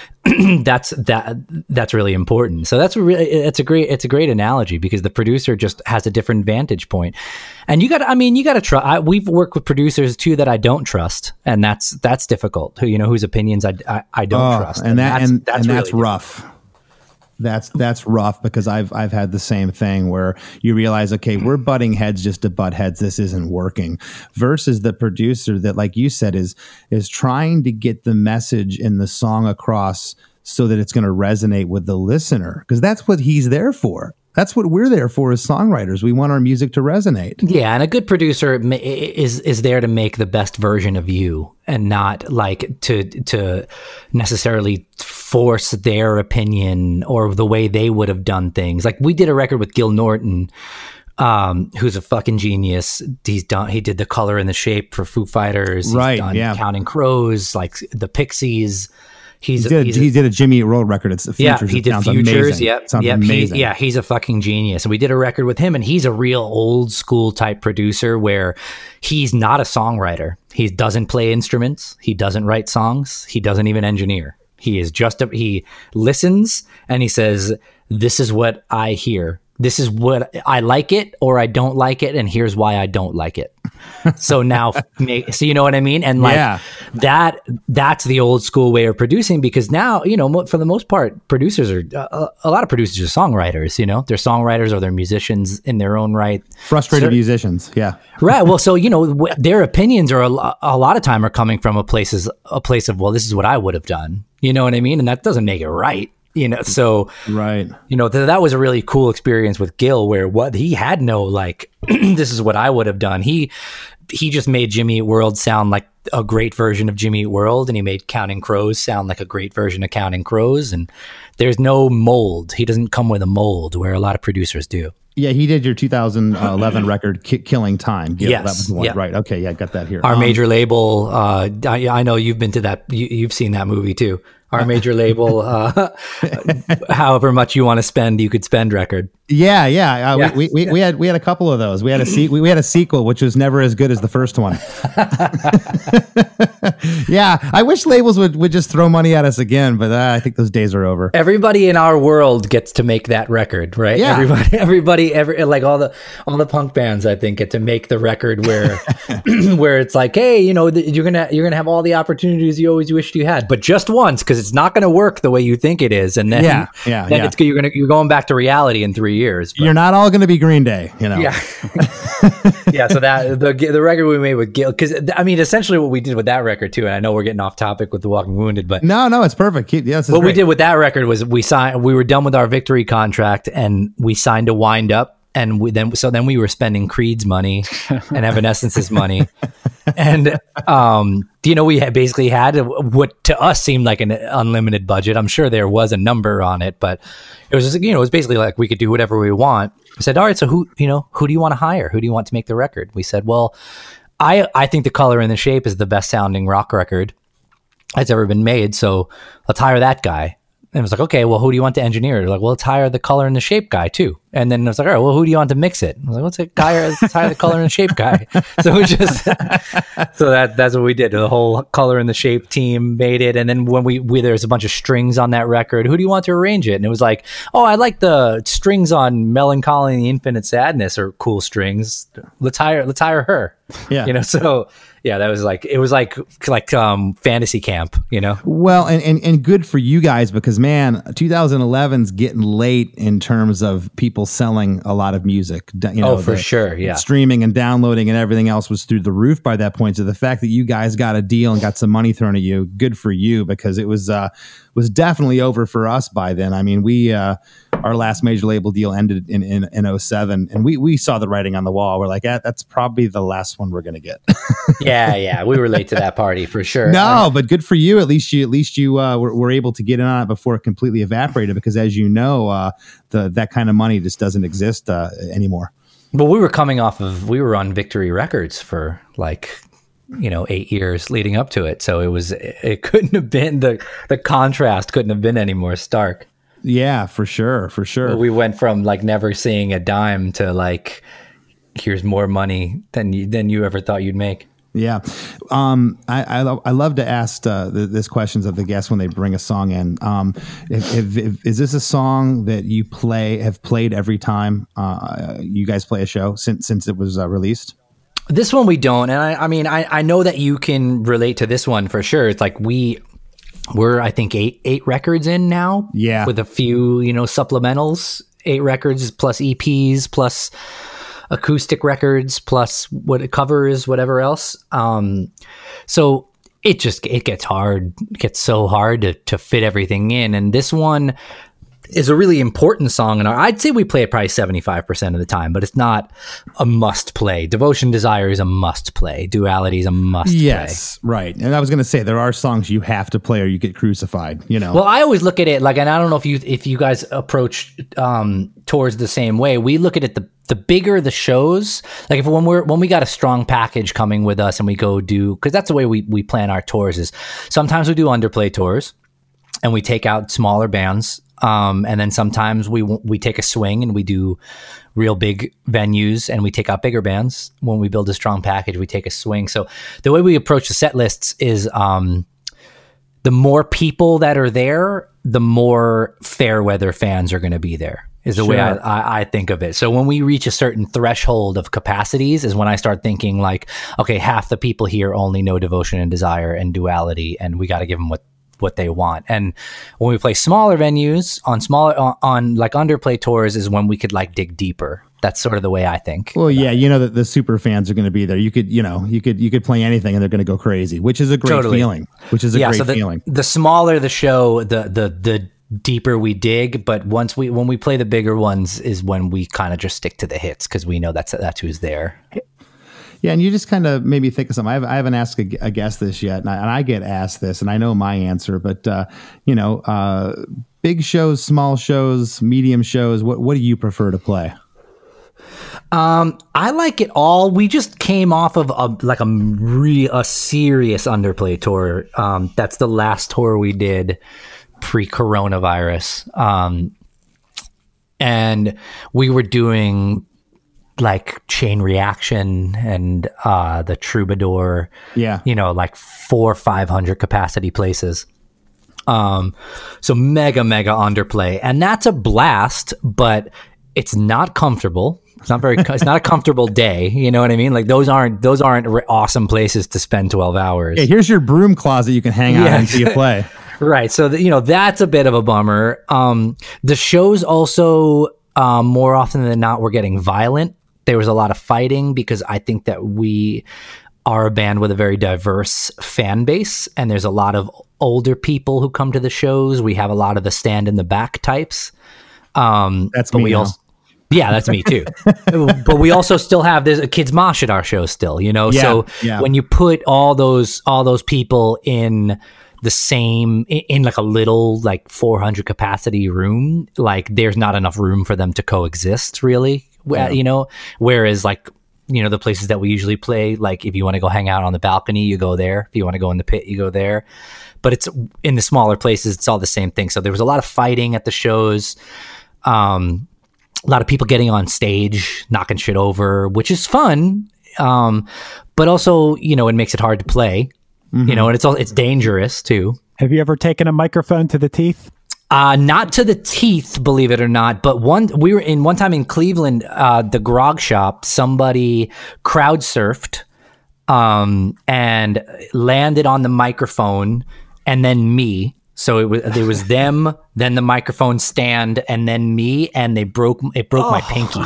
that's that that's really important. So that's really, it's a great it's a great analogy, because the producer just has a different vantage point. And you got I mean you got to try. We've worked with producers too that I don't trust, and that's that's difficult. Who you know whose opinions I I, I don't Oh, trust, and that that's, and that's and really that's rough. That's that's rough, because I've I've had the same thing where you realize, okay, we're butting heads just to butt heads. This isn't working. Versus the producer that, like you said, is is trying to get the message in the song across so that it's going to resonate with the listener, because that's what he's there for. That's what we're there for as songwriters. We want our music to resonate. Yeah, and a good producer ma- is is there to make the best version of you, and not like to to necessarily force their opinion or the way they would have done things. Like we did a record with Gil Norton, um, who's a fucking genius. He's done. He did The Color and the Shape for Foo Fighters. He's Right, done yeah. Counting Crows, like the Pixies. He's He did, he's he did a Jimmy Eat World record. It's the Yeah, Futures. he It did sounds Futures. amazing. Yep, It sounds yep. He, amazing. yeah, he's a fucking genius. And we did a record with him, and he's a real old school type producer where he's not a songwriter. He doesn't play instruments. He doesn't write songs. He doesn't even engineer. He is just a, he listens and he says, "This is what I hear. This is what I like it, or I don't like it, and here's why I don't like it." So now, make, so you know what I mean? And like Yeah. that, that's the old school way of producing, because now, you know, mo- for the most part, producers are, uh, a lot of producers are songwriters, you know, they're songwriters or they're musicians in their own right. Frustrated Cer- musicians. Yeah. Right. Well, so, you know, w- their opinions are a, lo- a lot of time are coming from a places, a place of, well, this is what I would have done. You know what I mean? And that doesn't make it right. You know, so, Right. you know, th- that was a really cool experience with Gil, where what he had no, like, this is what I would have done. He, he just made Jimmy Eat World sound like a great version of Jimmy Eat World, and he made Counting Crows sound like a great version of Counting Crows. And there's no mold. He doesn't come with a mold, where a lot of producers do. Yeah, he did your two thousand eleven record, Ki- Killing Time. Yeah, Yes, that was the one. yeah. Right. Okay. Yeah, I got that here. Our Um, major label, uh, I, I know you've been to that, you, you've seen that movie too. Our major label, uh, however much you want to spend, you could spend record. Yeah, yeah. Uh, Yeah. We, we we had we had a couple of those. We had a se- we, we had a sequel which was never as good as the first one. Yeah, I wish labels would, would just throw money at us again, but uh, I think those days are over. Everybody in our world gets to make that record, right? Yeah. Everybody, everybody, every like all the all the punk bands, I think, get to make the record where where it's like, hey, you know, th- you're gonna you're gonna have all the opportunities you always wished you had, but just once, because it's not gonna work the way you think it is, and then Yeah, yeah, then yeah. it's you're gonna you're going back to reality in three years. But- You're not all going to be Green Day, you know. yeah, yeah. So that the the record we made with Gil, because I mean, essentially what we did with that record too, and I know we're getting off topic with the Walking Wounded, but No, no, it's perfect. Keep, yes, it's what we great. did with that record was we signed. We were done with our Victory contract, and we signed to Wind Up, and we then so then we were spending Creed's money and Evanescence's money, and um, you know, we had basically had what to us seemed like an unlimited budget. I'm sure there was a number on it, but it was just, you know, it was basically like we could do whatever we want. We said, all right, so who you know who do you want to hire? Who do you want to make the record? We said, well, I I think The Color and the Shape is the best sounding rock record that's ever been made, so let's hire that guy. And it was like, okay, well, who do you want to engineer? They're like, well, let's hire the Color and the Shape guy too. And then I was like, all right, well, who do you want to mix it? I was like, let's, a guy, let's hire the Color and the Shape guy. So we just, so that that's what we did. The whole Color and the Shape team made it. And then when we, we there's a bunch of strings on that record, who do you want to arrange it? And it was like, oh, I like the strings on Melancholy and the Infinite Sadness are cool strings. Let's hire, let's hire her. Yeah. You know, so yeah, that was like, it was like, like um fantasy camp, you know? Well, and, and, and good for you guys because, man, twenty eleven's getting late in terms of people selling a lot of music. D- You know, Oh, for the sure, yeah. Streaming and downloading and everything else was through the roof by that point. So the fact that you guys got a deal and got some money thrown at you, good for you because it was uh, was definitely over for us by then. I mean, we uh, our last major label deal ended in in, in oh seven, and we we saw the writing on the wall. We're like, eh, that's probably the last one we're gonna get. Yeah, yeah, we were late to that party for sure. No, but good for you. At least you, at least you uh, were, were able to get in on it before it completely evaporated. Because as you know, uh, the that kind of money just doesn't exist uh, anymore. Well, we were coming off of we were on Victory Records for like you know eight years leading up to it, so it was it couldn't have been the the contrast couldn't have been any more stark. Yeah, for sure, for sure. We went from like never seeing a dime to like here's more money than you than you ever thought you'd make. Yeah, um, I, I lo- I love to ask uh, the, this questions of the guests when they bring a song in. Um, if, if, if, is this a song that you play have played every time uh, you guys play a show since since it was uh, released? This one we don't, and I, I mean I, I know that you can relate to this one for sure. It's like we we're I think eight eight records in now. Yeah, with a few you know supplementals, eight records plus E Ps plus acoustic records plus what it covers, whatever else. Um, so it just, it gets hard, it gets so hard to, to fit everything in. And this one is a really important song. And I'd say we play it probably seventy-five percent of the time, but it's not a must play. Devotion Desire is a must play. Duality is a must yes, play. right. And I was going to say, there are songs you have to play or you get crucified, you know? Well, I always look at it like, and I don't know if you, if you guys approach um, towards the same way. We look at it, the, the bigger the shows, like if when we're, when we got a strong package coming with us and we go do, cause that's the way we, we plan our tours is sometimes we do underplay tours and we take out smaller bands. Um, and then sometimes we we take a swing and we do real big venues and we take out bigger bands. When we build a strong package, we take a swing. So the way we approach the set lists is um, the more people that are there, the more fair weather fans are going to be there, is the Sure. way I, I, I think of it. So when we reach a certain threshold of capacities is when I start thinking like, okay, half the people here only know Devotion and Desire and Duality, and we got to give them what what they want. And when we play smaller venues on smaller on, on like underplay tours is when we could like dig deeper. That's sort of the way I think. Well, yeah, you know that the super fans are going to be there. You could, you know, you could, you could play anything and they're going to go crazy, which is a great Totally. feeling. Which is a yeah, great so the, feeling. the smaller the show, the the the deeper we dig. But once we when we play the bigger ones is when we kind of just stick to the hits because we know that's that's who's there. Yeah, and you just kind of made me think of something. I, have, I haven't asked a, a guest this yet, and I, and I get asked this, and I know my answer. But uh, you know, uh, big shows, small shows, medium shows. What what do you prefer to play? Um, I like it all. We just came off of a like a re, a serious underplay tour. Um, that's the last tour we did pre-coronavirus. Um, and we were doing like Chain Reaction and uh, the Troubadour. Yeah. You know, like four or five hundred capacity places. Um, so mega, mega underplay. And that's a blast, but it's not comfortable. It's not very, it's not a comfortable day. You know what I mean? Like those aren't, those aren't re- awesome places to spend twelve hours. Yeah, here's your broom closet you can hang out Yeah. and see you play. Right. So, the, you know, that's a bit of a bummer. Um, the shows also, um, more often than not, were getting violent. There was a lot of fighting because I think that we are a band with a very diverse fan base, and there's a lot of older people who come to the shows. We have a lot of the stand in the back types. Um, That's but me we now. also, yeah, that's me too. But we also still have there's a kids mosh at our show still, you know. Yeah, so yeah. when you put all those all those people in the same in, in like a little like four hundred capacity room, like there's not enough room for them to coexist, really. Yeah. You know, whereas like you know the places that we usually play, like if you want to go hang out on the balcony, you go there. If you want to go in the pit, you go there. But it's in the smaller places, it's all the same thing. So there was a lot of fighting at the shows. Um, a lot of people getting on stage, knocking shit over, which is fun. Um, but also, you know, it makes it hard to play, mm-hmm. you know, and it's all, it's dangerous too. Have you ever taken a microphone to the teeth? Uh, not to the teeth, believe it or not. But one, we were in one time in Cleveland, uh, the grog shop, somebody crowd surfed, um, and landed on the microphone and then me. So it was there was them, then the microphone stand, and then me, and they broke it broke oh, my pinky.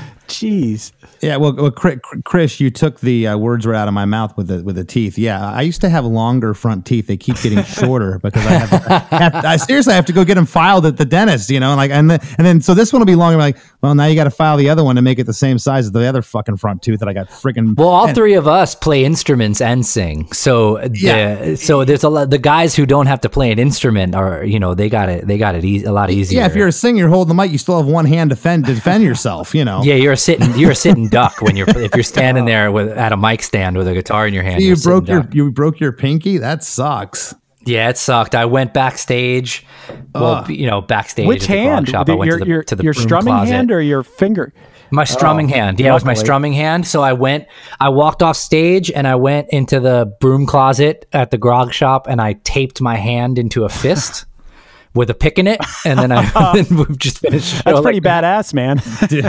Jeez. Yeah, well, well, Chris, you took the uh, words right out of my mouth with the with the teeth. Yeah, I used to have longer front teeth. They keep getting shorter because I have, I have I seriously I have to go get them filed at the dentist. You know, and like and then and then so this one will be longer. I'm like, well, now you got to file the other one to make it the same size as the other fucking front tooth that I got freaking. Well, all and, three of us play instruments and sing. So the, Yeah. so there's a lot. The guys who don't have to play an instrument are you know they got it they got it e- a lot easier. Yeah, if you're a singer, you're holding the mic, you still have one hand to defend to defend yourself. You know. Yeah, you're a sitting you're a sitting duck when you're if you're standing there with at a mic stand with a guitar in your hand. You you're a broke sitting your duck. you broke your pinky. That sucks. Yeah, it sucked. I went backstage. Well, Ugh. you know, backstage. Which at the grog hand? Shop. The- I went your to the, your, to the your broom strumming closet. hand or your finger? My strumming Oh, hand. Yeah, it was my luckily. strumming hand. So I went, I walked off stage and I went into the broom closet at the grog shop and I taped my hand into a fist with a pick in it. And then I then we just finished. the show That's pretty like- badass, man.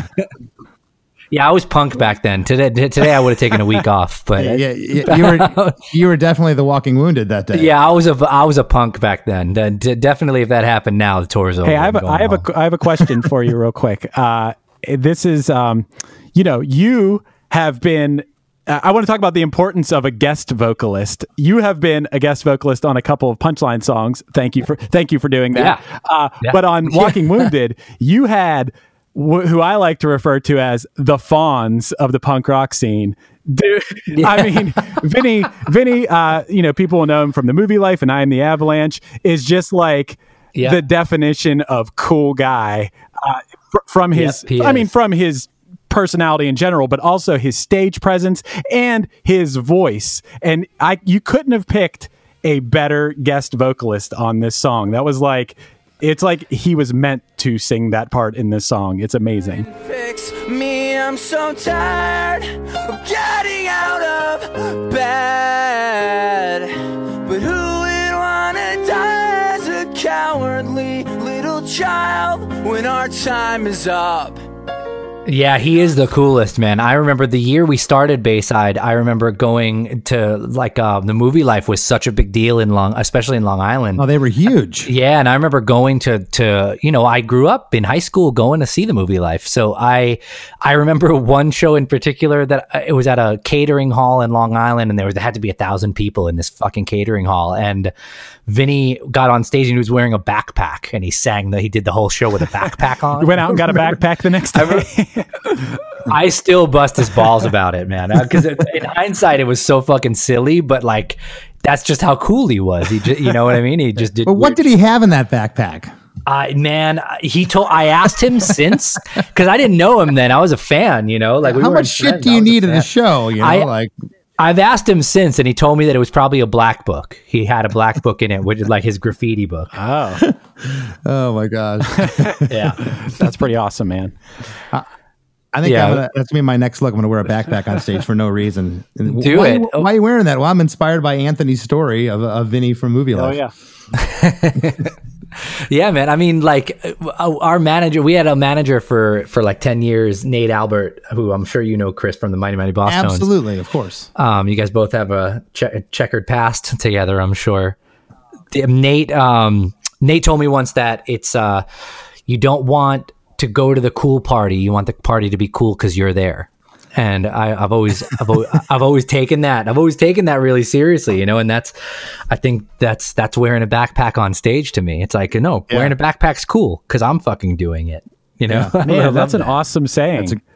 Yeah, I was punk back then. Today, today I would have taken a week off, but Yeah, yeah, you were you were definitely the walking wounded that day. yeah, I was a I was a punk back then. D- d- definitely, if that happened now, the tour's over. Hey, I have I'm a, going I have home. a I have a question for you, real quick. Uh, this is, um, you know, you have been. Uh, I want to talk about the importance of a guest vocalist. You have been a guest vocalist on a couple of Punchline songs. Thank you for thank you for doing that. Yeah. Uh, Yeah. But on Walking Wounded, you had wh- who I like to refer to as the Fonz of the punk rock scene. Dude, I mean, Vinny, Vinny, uh, you know, people will know him from the movie Life and I Am the Avalanche, is just like Yeah. the definition of cool guy uh, fr- from his, Yep, he I mean, is. from his personality in general, but also his stage presence and his voice. And I, you couldn't have picked a better guest vocalist on this song. That was like, it's like he was meant to sing that part in this song. It's amazing. Fix me, I'm so tired of getting out of bed. But who would wanna die as a cowardly little child when our time is up? Yeah, he is the coolest, man. I remember the year we started Bayside. I remember going to like uh, the movie Life was such a big deal in Long, especially in Long Island. Oh, they were huge. Yeah, and I remember going to to you know I grew up in high school going to see the movie Life. So I I remember one show in particular that uh, it was at a catering hall in Long Island, and there was there had to be a thousand people in this fucking catering hall, and Vinny got on stage and he was wearing a backpack, and he sang that he did the whole show with a backpack on. You went out and got a backpack the next day. I still bust his balls about it, man. Because in hindsight, it was so fucking silly, but like, that's just how cool he was. He just, you know what I mean? He just did. But what did he have in that backpack? I man, he told. I asked him since because I didn't know him then. I was a fan, you know. Like, we How weren't much shit friends. do I you was a need at a fan. show? You know, I- like I've asked him since, and he told me that it was probably a black book. He had a black book in it, which is like his graffiti book. Oh, Oh my gosh. Yeah. That's pretty awesome, man. I think Yeah. I'm gonna, that's gonna be my next look. I'm gonna wear a backpack on stage for no reason. And Do why, it. Why are you wearing that? Well, I'm inspired by Anthony's story of, of Vinny from Movie Oh Life. yeah. Yeah, man. I mean, like uh, our manager, we had a manager for for like ten years, Nate Albert, who I'm sure you know, Chris, from the Mighty Mighty Boss Tones. Absolutely, of course. Um, you guys both have a che- checkered past together, I'm sure. The- Nate, um, Nate told me once that it's uh, you don't want to go to the cool party. You want the party to be cool because you're there. And I, I've always, I've always, I've always taken that. I've always taken that really seriously, you know. And that's, I think that's that's wearing a backpack on stage to me. It's like, no, Yeah. wearing a backpack's cool because I'm fucking doing it. You know, I Man, love that's an that. awesome saying. That's a-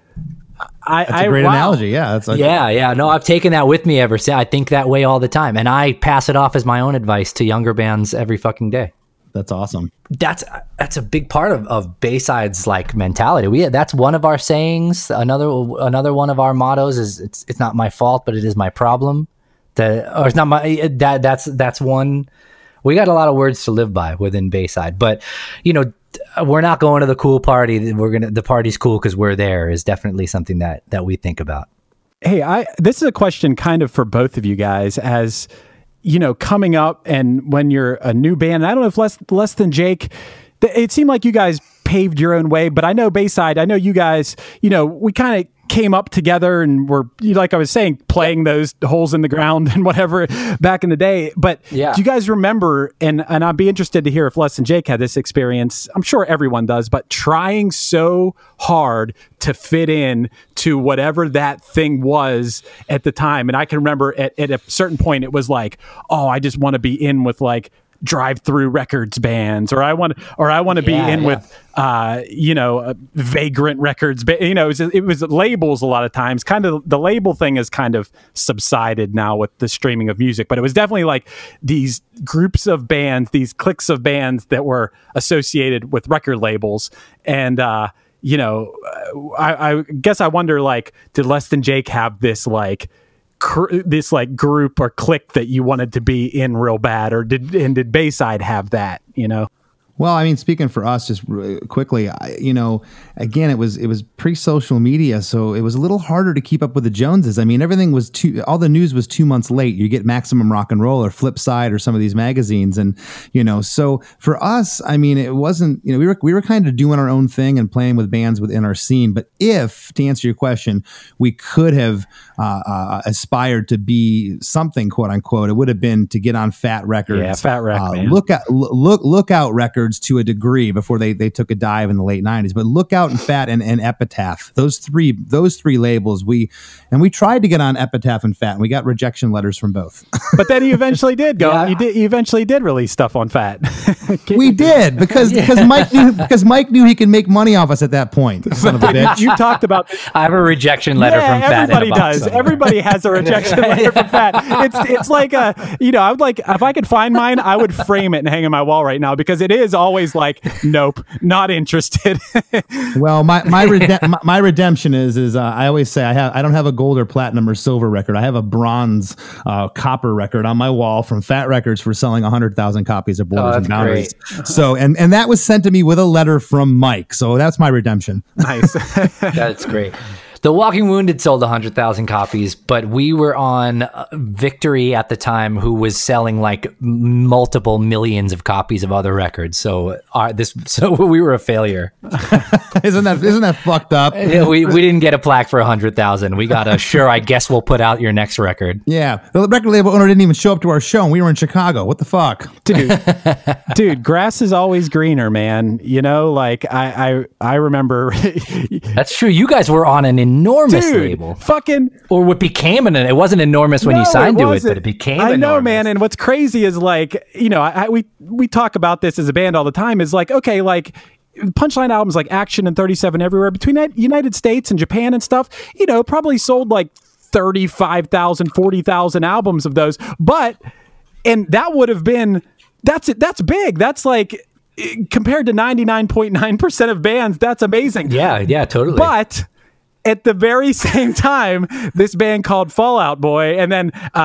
I, That's a I- great wow. analogy. Yeah, that's like, Yeah, yeah. No, I've taken that with me ever since. I think that way all the time, and I pass it off as my own advice to younger bands every fucking day. that's awesome. That's that's a big part of, of Bayside's like mentality. We that's one of our sayings. Another another one of our mottos is it's it's not my fault, but it is my problem. The or it's not my that that's that's one. We got a lot of words to live by within Bayside, but you know we're not going to the cool party. We're gonna the party's cool because we're there is definitely something that that we think about. Hey, I this is a question kind of for both of you guys as you know, coming up and when you're a new band. And I don't know if less less than Jake, th- it seemed like you guys paved your own way, but I know Bayside, I know you guys, you know, we kind of came up together and were, you know, like I was saying, playing those holes in the ground and whatever back in the day. But Yeah. do you guys remember, and, and I'd be interested to hear if Les and Jake had this experience, I'm sure everyone does, but trying so hard to fit in to whatever that thing was at the time. And I can remember at, at a certain point, it was like, oh, I just want to be in with like Drive Through Records bands, or I want, or I want to be Yeah, in yeah. with, uh, you know, uh, Vagrant Records. Ba- you know, it was, it was labels a lot of times. Kind of the label thing has kind of subsided now with the streaming of music, but it was definitely like these groups of bands, these cliques of bands that were associated with record labels, and uh, you know, I, I guess I wonder, like, did Less Than Jake have this like? Cr- this like group or clique that you wanted to be in real bad, or did and did Bayside have that, you know? Well, I mean, speaking for us, just really quickly, I, you know, again, it was it was pre-social media, so it was a little harder to keep up with the Joneses. I mean, everything was two, all the news was two months late. You get Maximum Rock and Roll or Flip Side or some of these magazines, and you know, so for us, I mean, it wasn't, you know, we were we were kind of doing our own thing and playing with bands within our scene. But if, to answer your question, we could have uh, uh, aspired to be something, quote unquote, it would have been to get on Fat Records, Yeah, Fat Wreck, uh, man. look at look Lookout Records to a degree before they they took a dive in the late nineties, but Lookout and Fat and, and Epitaph, those three those three labels, we and we tried to get on Epitaph and Fat, and we got rejection letters from both. But then you eventually did go. Yeah. You did. You eventually did release stuff on Fat. We did because because Mike knew because Mike knew he could make money off us at that point. Son of a bitch. You talked about. I have a rejection letter Yeah, from Fat. in a everybody box. does. Everybody has a rejection letter from Fat. It's it's like a you know I would like if I could find mine, I would frame it and hang it on my wall right now because it is always like nope, not interested. Well, my my, rede- my my redemption is is uh, I always say I have I don't have a gold or platinum or silver record. I have a bronze uh, copper record on my wall from Fat Records for selling one hundred thousand copies of Borders Oh, and that's Boundaries. great. So and and that was sent to me with a letter from Mike. So that's my redemption. Nice. That's great. The Walking Wounded sold one hundred thousand copies, but we were on uh, Victory at the time, who was selling like m- multiple millions of copies of other records. So our, this, so we were a failure. isn't that isn't that fucked up? Yeah, we, we didn't get a plaque for one hundred thousand. We got a, sure, I guess we'll put out your next record. Yeah, the record label owner didn't even show up to our show, and we were in Chicago. What the fuck? dude dude grass is always greener, man. You know, like i i, I remember That's true. You guys were on an enormous dude label. fucking Or what became an, it wasn't enormous when you No, signed to it, wasn't. but it became I know, enormous. man. And what's crazy is like, you know, I, I we we talk about this as a band all the time. Is like, okay, like Punchline albums like Action and thirty-seven Everywhere between that United States and Japan and stuff, you know, probably sold like thirty-five thousand, forty thousand albums of those. But and that would have been that's it. That's big. That's like compared to ninety-nine point nine percent of bands, that's amazing. Yeah, yeah, totally. But at the very same time, this band called Fall Out Boy, and then uh,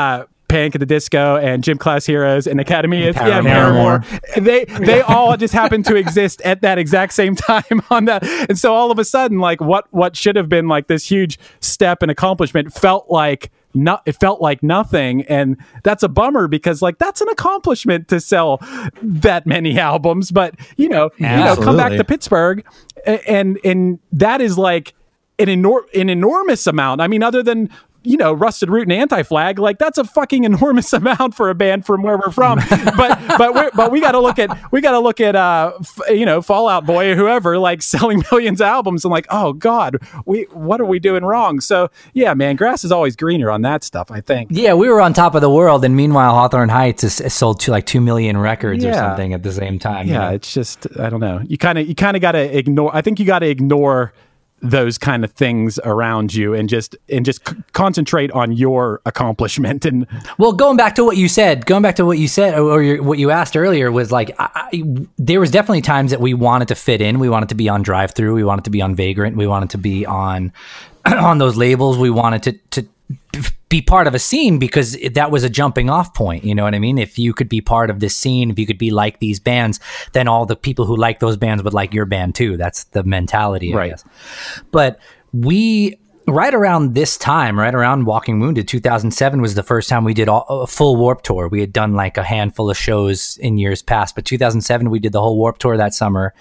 Panic at the Disco and Gym Class Heroes and Academy is yeah, Paramore. Paramore. They they all just happen to exist at that exact same time on that. And so all of a sudden, like what what should have been like this huge step and accomplishment felt like not it felt like nothing. And that's a bummer because like that's an accomplishment to sell that many albums. But you know, you know, come back to Pittsburgh and and that is like an enor- an enormous amount. I mean, other than you know, Rusted Root and Anti-Flag, like that's a fucking enormous amount for a band from where we're from. but but we're, but we got to look at we got to look at uh f- you know Fall Out Boy or whoever like selling millions of albums and like oh god we what are we doing wrong? So yeah, man, grass is always greener on that stuff. I think. Yeah, we were on top of the world, and meanwhile, Hawthorne Heights is, is sold to like two million records Yeah. or something at the same time. Yeah, you know? it's just I don't know. You kind of you kind of got to ignore. I think you got to ignore those kind of things around you and just and just c- concentrate on your accomplishment. And Well, going back to what you said, going back to what you said or, or your, what you asked earlier was like, I, I, there was definitely times that we wanted to fit in. We wanted to be on Drive Thru. We wanted to be on Vagrant. We wanted to be on on those labels. We wanted to to be part of a scene because that was a jumping off point. You know what I mean? If you could be part of this scene, if you could be like these bands, then all the people who like those bands would like your band too. That's the mentality, I Right. guess. But we, right around this time, right around Walking Wounded, two thousand seven was the first time we did all, a full Warped Tour. We had done like a handful of shows in years past, but two thousand seven, we did the whole Warped Tour that summer.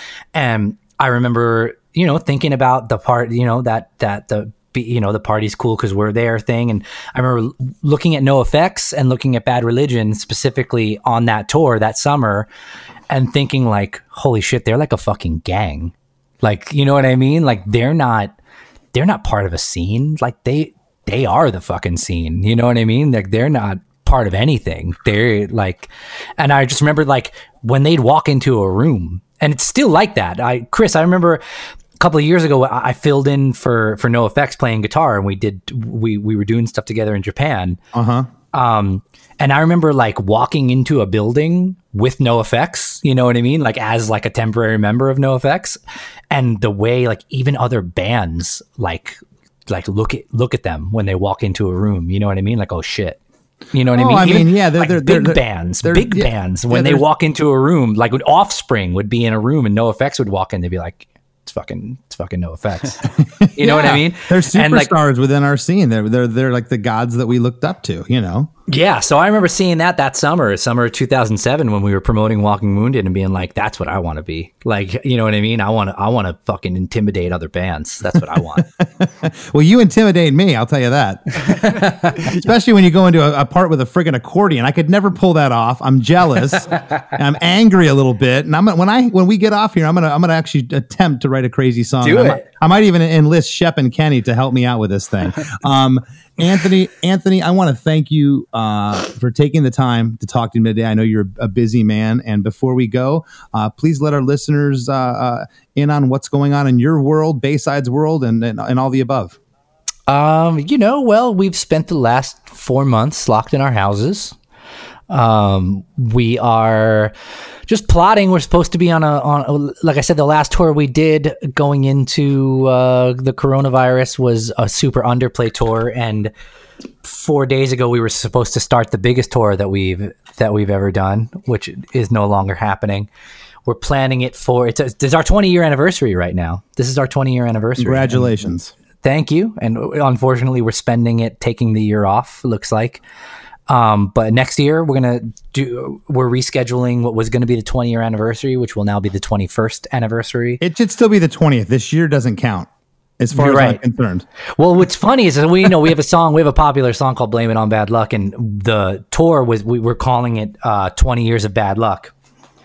And I remember, you know, thinking about the part, you know, that, that the, be, you know, the party's cool because we're there thing. And I remember looking at NoFX and looking at Bad Religion specifically on that tour that summer and thinking like, holy shit, they're like a fucking gang. Like, you know what I mean? Like they're not, they're not part of a scene. Like they, they are the fucking scene. You know what I mean? Like they're not part of anything. They're like, and I just remember like when they'd walk into a room and it's still like that. I, Chris, I remember couple of years ago, I filled in for for NoFX playing guitar, and we did we we were doing stuff together in Japan. Uh huh. Um, and I remember like walking into a building with NoFX, you know what I mean, like as like a temporary member of NoFX, and the way like even other bands like like look at look at them when they walk into a room, you know what I mean, like oh shit. You know what Oh, I mean? I Even, mean, yeah, they're- like they're- big they're- bands, they're- big yeah, bands. yeah, When they there's- walk into a room, like when Offspring would be in a room and NoFX would walk in, they'd be like, "It's fucking, it's fucking NoFX." You know what I Yeah, mean? They're And, like, superstars within our scene. They're they're they're like the gods that we looked up to. You know. yeah, so I remember seeing that that summer, summer of two thousand seven, when we were promoting Walking Wounded and being like, "That's what I want to be." Like, you know what I mean? I want to, I want to fucking intimidate other bands. That's what I want. Well, you intimidate me, I'll tell you that. Especially when you go into a, a part with a friggin' accordion. I could never pull that off. I'm jealous. I'm angry a little bit, and I'm gonna, when I when we get off here, I'm gonna I'm gonna actually attempt to write a crazy song. Do I it. might, I might even enlist Shep and Kenny to help me out with this thing. Um, Anthony, Anthony, I want to thank you uh, for taking the time to talk to me today. I know you're a busy man, and before we go, uh, please let our listeners uh, uh, in on what's going on in your world, Bayside's world, and and, and all the above. Um, you know, well, we've spent the last four months locked in our houses. Um, we are just plotting. We're supposed to be on a, on a, like I said, the last tour we did going into uh, the coronavirus was a super underplay tour, and four days ago we were supposed to start the biggest tour that we've that we've ever done, which is no longer happening. We're planning it for it's, a, it's our twenty year anniversary right now. This is our twenty year anniversary. Congratulations. And thank you. And unfortunately, we're spending it taking the year off. Looks like. Um, but next year we're gonna do. We're rescheduling what was going to be the twenty year anniversary, which will now be the twenty-first anniversary. It should still be the twentieth. This year doesn't count, as far You're as I'm right. concerned. Well, what's funny is that we you know we have a song, we have a popular song called "Blame It on Bad Luck," and the tour was we were calling it uh, twenty years of Bad Luck,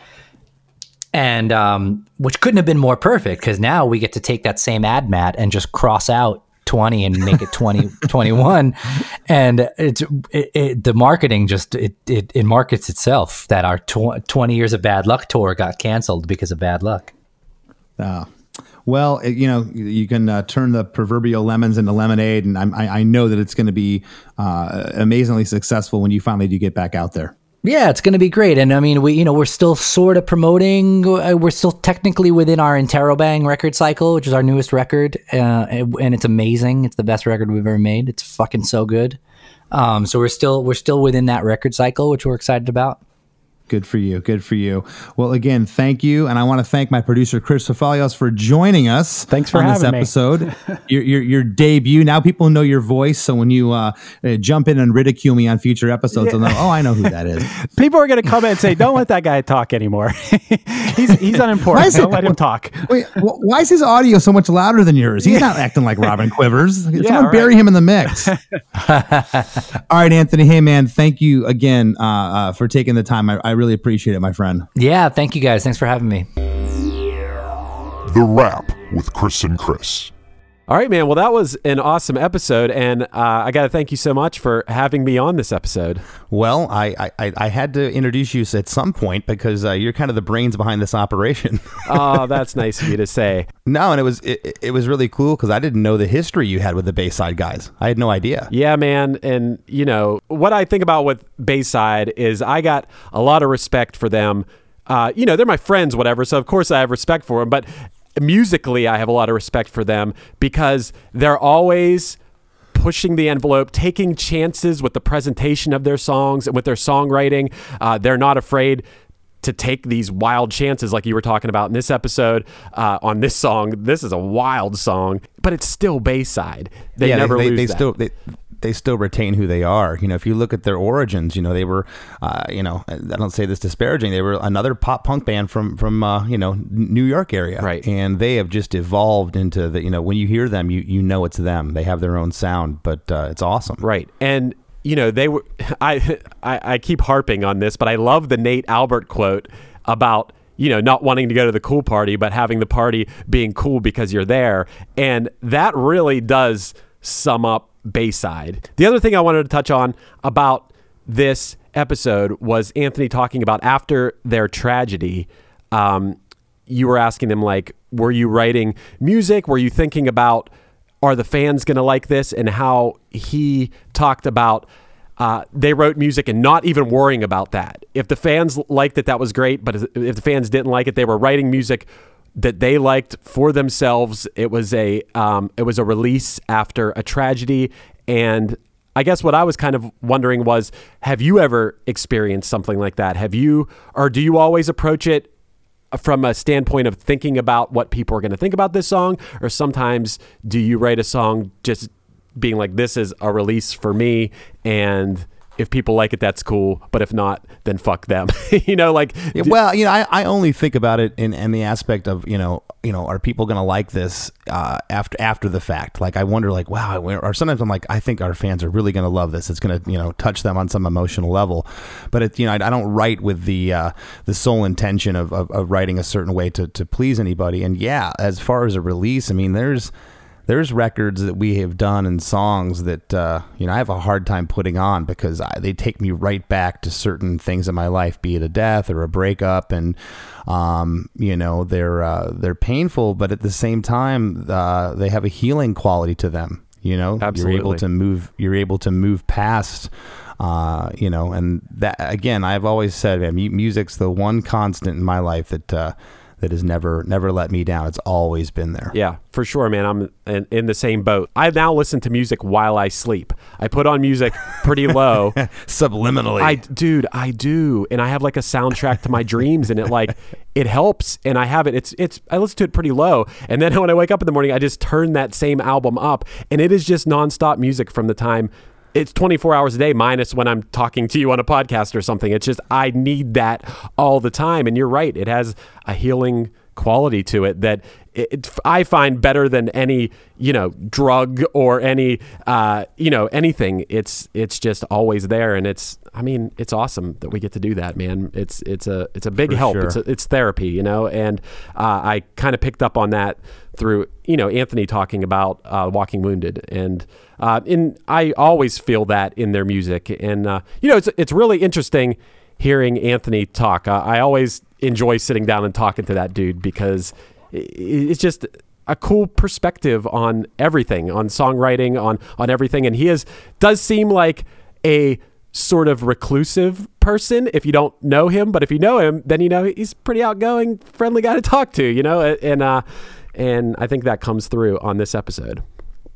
and um, which couldn't have been more perfect because now we get to take that same ad mat and just cross out twenty and make it twenty twenty-one, and it's it, it, the marketing just it, it it markets itself that our tw- twenty years of Bad Luck tour got canceled because of bad luck. Uh, well, it, you know, you can uh, turn the proverbial lemons into lemonade, and I'm, I, I know that it's going to be uh, amazingly successful when you finally do get back out there. Yeah, it's going to be great. And I mean, we, you know, we're still sort of promoting, uh, we're still technically within our Interrobang record cycle, which is our newest record. Uh, and, and it's amazing. It's the best record we've ever made. It's fucking so good. Um, so we're still we're still within that record cycle, which we're excited about. Good for you. Good for you. Well, again, thank you. And I want to thank my producer, Chris Fafalios, for joining us. Thanks for on this having me. episode. your, your your debut. Now people know your voice. So when you uh, uh, jump in and ridicule me on future episodes, they'll know, oh, I know who that is. People are going to come in and say, don't let that guy talk anymore. he's he's unimportant. it, Don't let him talk. Wait, wh- why is his audio so much louder than yours? He's not acting like Robin Quivers. Someone right. bury him in the mix. All right, Anthony. Hey, man, thank you again uh, uh, for taking the time. I, I really appreciate it, my friend. Yeah, thank you guys. Thanks for having me. The Wrap with Chris and Chris. All right, man. Well, that was an awesome episode, and uh, I got to thank you so much for having me on this episode. Well, I, I, I had to introduce you at some point because uh, you're kind of the brains behind this operation. Oh, that's nice of you to say. No, and it was it, it was really cool because I didn't know the history you had with the Bayside guys. I had no idea. Yeah, man. And, you know, what I think about with Bayside is I got a lot of respect for them. Uh, you know, they're my friends, whatever, so of course I have respect for them, but musically, I have a lot of respect for them because they're always pushing the envelope, taking chances with the presentation of their songs and with their songwriting. Uh, they're not afraid to take these wild chances like you were talking about in this episode uh, on this song. This is a wild song, but it's still Bayside. They yeah, never they, they, lose they that. Still, they, they still retain who they are. You know, if you look at their origins, you know, they were, uh, you know, I don't say this disparaging, they were another pop punk band from, from uh, you know, New York area. Right. And they have just evolved into the, you know, when you hear them, you, you know it's them. They have their own sound, but uh, it's awesome. Right. And, you know, they were, I, I, I keep harping on this, but I love the Nate Albert quote about, you know, not wanting to go to the cool party, but having the party being cool because you're there. And that really does sum up Bayside. The other thing I wanted to touch on about this episode was Anthony talking about after their tragedy, um, you were asking them, like, were you writing music? Were you thinking about, are the fans going to like this? And how he talked about uh, they wrote music and not even worrying about that. If the fans liked it, that was great. But if the fans didn't like it, they were writing music that they liked for themselves. It was a um, it was a release after a tragedy. And I guess what I was kind of wondering was, have you ever experienced something like that? Have you, or do you always approach it from a standpoint of thinking about what people are going to think about this song? Or sometimes do you write a song just being like, this is a release for me, and if people like it, that's cool. But if not, then fuck them. you know, like, Yeah, well, you know, I, I only think about it in, in the aspect of, you know, you know, are people going to like this uh, after after the fact? Like, I wonder, like, wow, or sometimes I'm like, I think our fans are really going to love this. It's going to, you know, touch them on some emotional level. But it, you know, I, I don't write with the uh, the sole intention of, of, of writing a certain way to to please anybody. And yeah, as far as a release, I mean, there's. There's records that we have done and songs that, uh, you know, I have a hard time putting on because I, they take me right back to certain things in my life, be it a death or a breakup. And, um, you know, they're, uh, they're painful, but at the same time, uh, they have a healing quality to them. You know, Absolutely. you're able to move, you're able to move past, uh, you know, and that, again, I've always said, man, mu- music's the one constant in my life that, uh, that has never, never let me down. It's always been there. Yeah, for sure, man. I'm in, in the same boat. I now listen to music while I sleep. I put on music pretty low. Subliminally. I, dude, I do. And I have like a soundtrack to my dreams, and it like, it helps. And I have it, it's, it's, I listen to it pretty low. And then when I wake up in the morning, I just turn that same album up, and it is just nonstop music from the time. It's twenty-four hours a day minus when I'm talking to you on a podcast or something. It's just, I need that all the time. And you're right. It has a healing quality to it that it, it, I find better than any, you know, drug or any, uh, you know, anything. It's, it's just always there. And it's, I mean, it's awesome that we get to do that, man. It's, it's a, it's a big For help. sure. It's a, it's therapy, you know? And, uh, I kind of picked up on that through, you know, Anthony talking about, uh, Walking Wounded. And, uh, in, I always feel that in their music. And, uh, you know, it's, it's really interesting hearing Anthony talk. Uh, I always enjoy sitting down and talking to that dude because it's just a cool perspective on everything, on songwriting, on, on everything. And he is, does seem like a sort of reclusive person if you don't know him, but if you know him, then you know he's a pretty outgoing, friendly guy to talk to, you know, and, uh, and I think that comes through on this episode.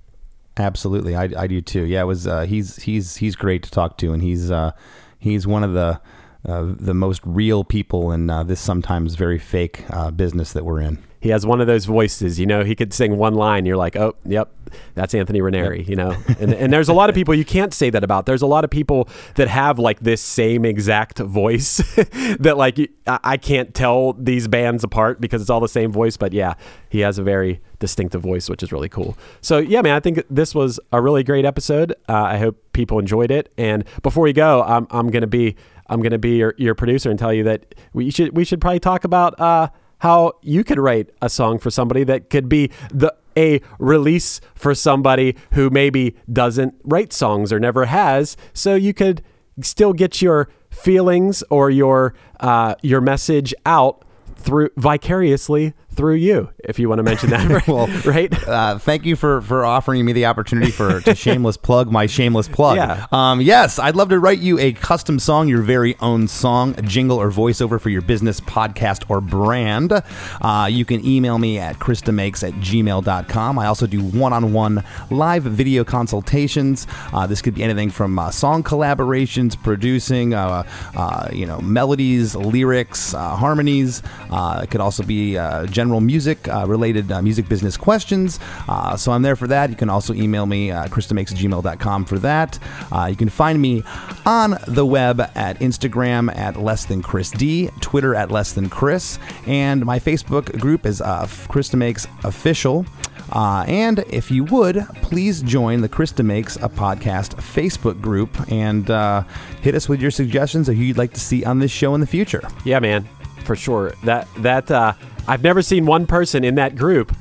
Absolutely, I, I do too. Yeah, it was. Uh, he's he's he's great to talk to, and he's uh, he's one of the uh, the most real people in uh, this sometimes very fake uh, business that we're in. He has one of those voices, you know, he could sing one line. You're like, oh, yep, that's Anthony Ranieri, yep. you know, and, and there's a lot of people you can't say that about. There's a lot of people that have like this same exact voice that like, I can't tell these bands apart because it's all the same voice. But yeah, he has a very distinctive voice, which is really cool. So yeah, man, I think this was a really great episode. Uh, I hope people enjoyed it. And before we go, I'm, I'm going to be, I'm going to be your, your producer and tell you that we should, we should probably talk about, uh, how you could write a song for somebody that could be the a release for somebody who maybe doesn't write songs or never has, so you could still get your feelings or your uh, your message out through vicariously through you, if you want to mention that. Well, right? Uh, thank you for, for offering me the opportunity for to shameless plug my shameless plug. Yeah. Um, yes, I'd love to write you a custom song, your very own song, a jingle or voiceover for your business, podcast, or brand. Uh, you can email me at kristamakes at gmail dot com. I also do one-on-one live video consultations. Uh, this could be anything from uh, song collaborations, producing, uh, uh, you know, melodies, lyrics, uh, harmonies. Uh, it could also be uh, general music uh, related uh, music business questions. Uh, so I'm there for that. You can also email me uh, kristamakes at gmail dot com for that. Uh, you can find me on the web at Instagram at less than Chris D, Twitter at less than Chris, and my Facebook group is uh, Krista Makes Official. Uh, and if you would, please join the Krista Makes a Podcast Facebook group and uh, hit us with your suggestions of who you'd like to see on this show in the future. Yeah, man, for sure. That that uh, I've never seen one person in that group.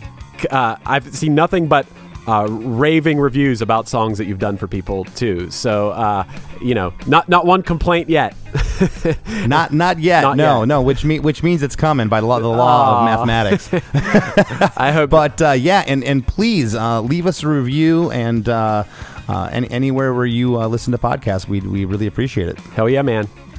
Uh, I've seen nothing but uh, raving reviews about songs that you've done for people too. So uh, you know, not not one complaint yet. not not yet. Not no, yet. no. Which mean which means it's coming by the law, the law of mathematics. I hope. But uh, yeah, and and please uh, leave us a review and uh, uh, any, anywhere where you uh, listen to podcasts. We we really appreciate it. Hell yeah, man.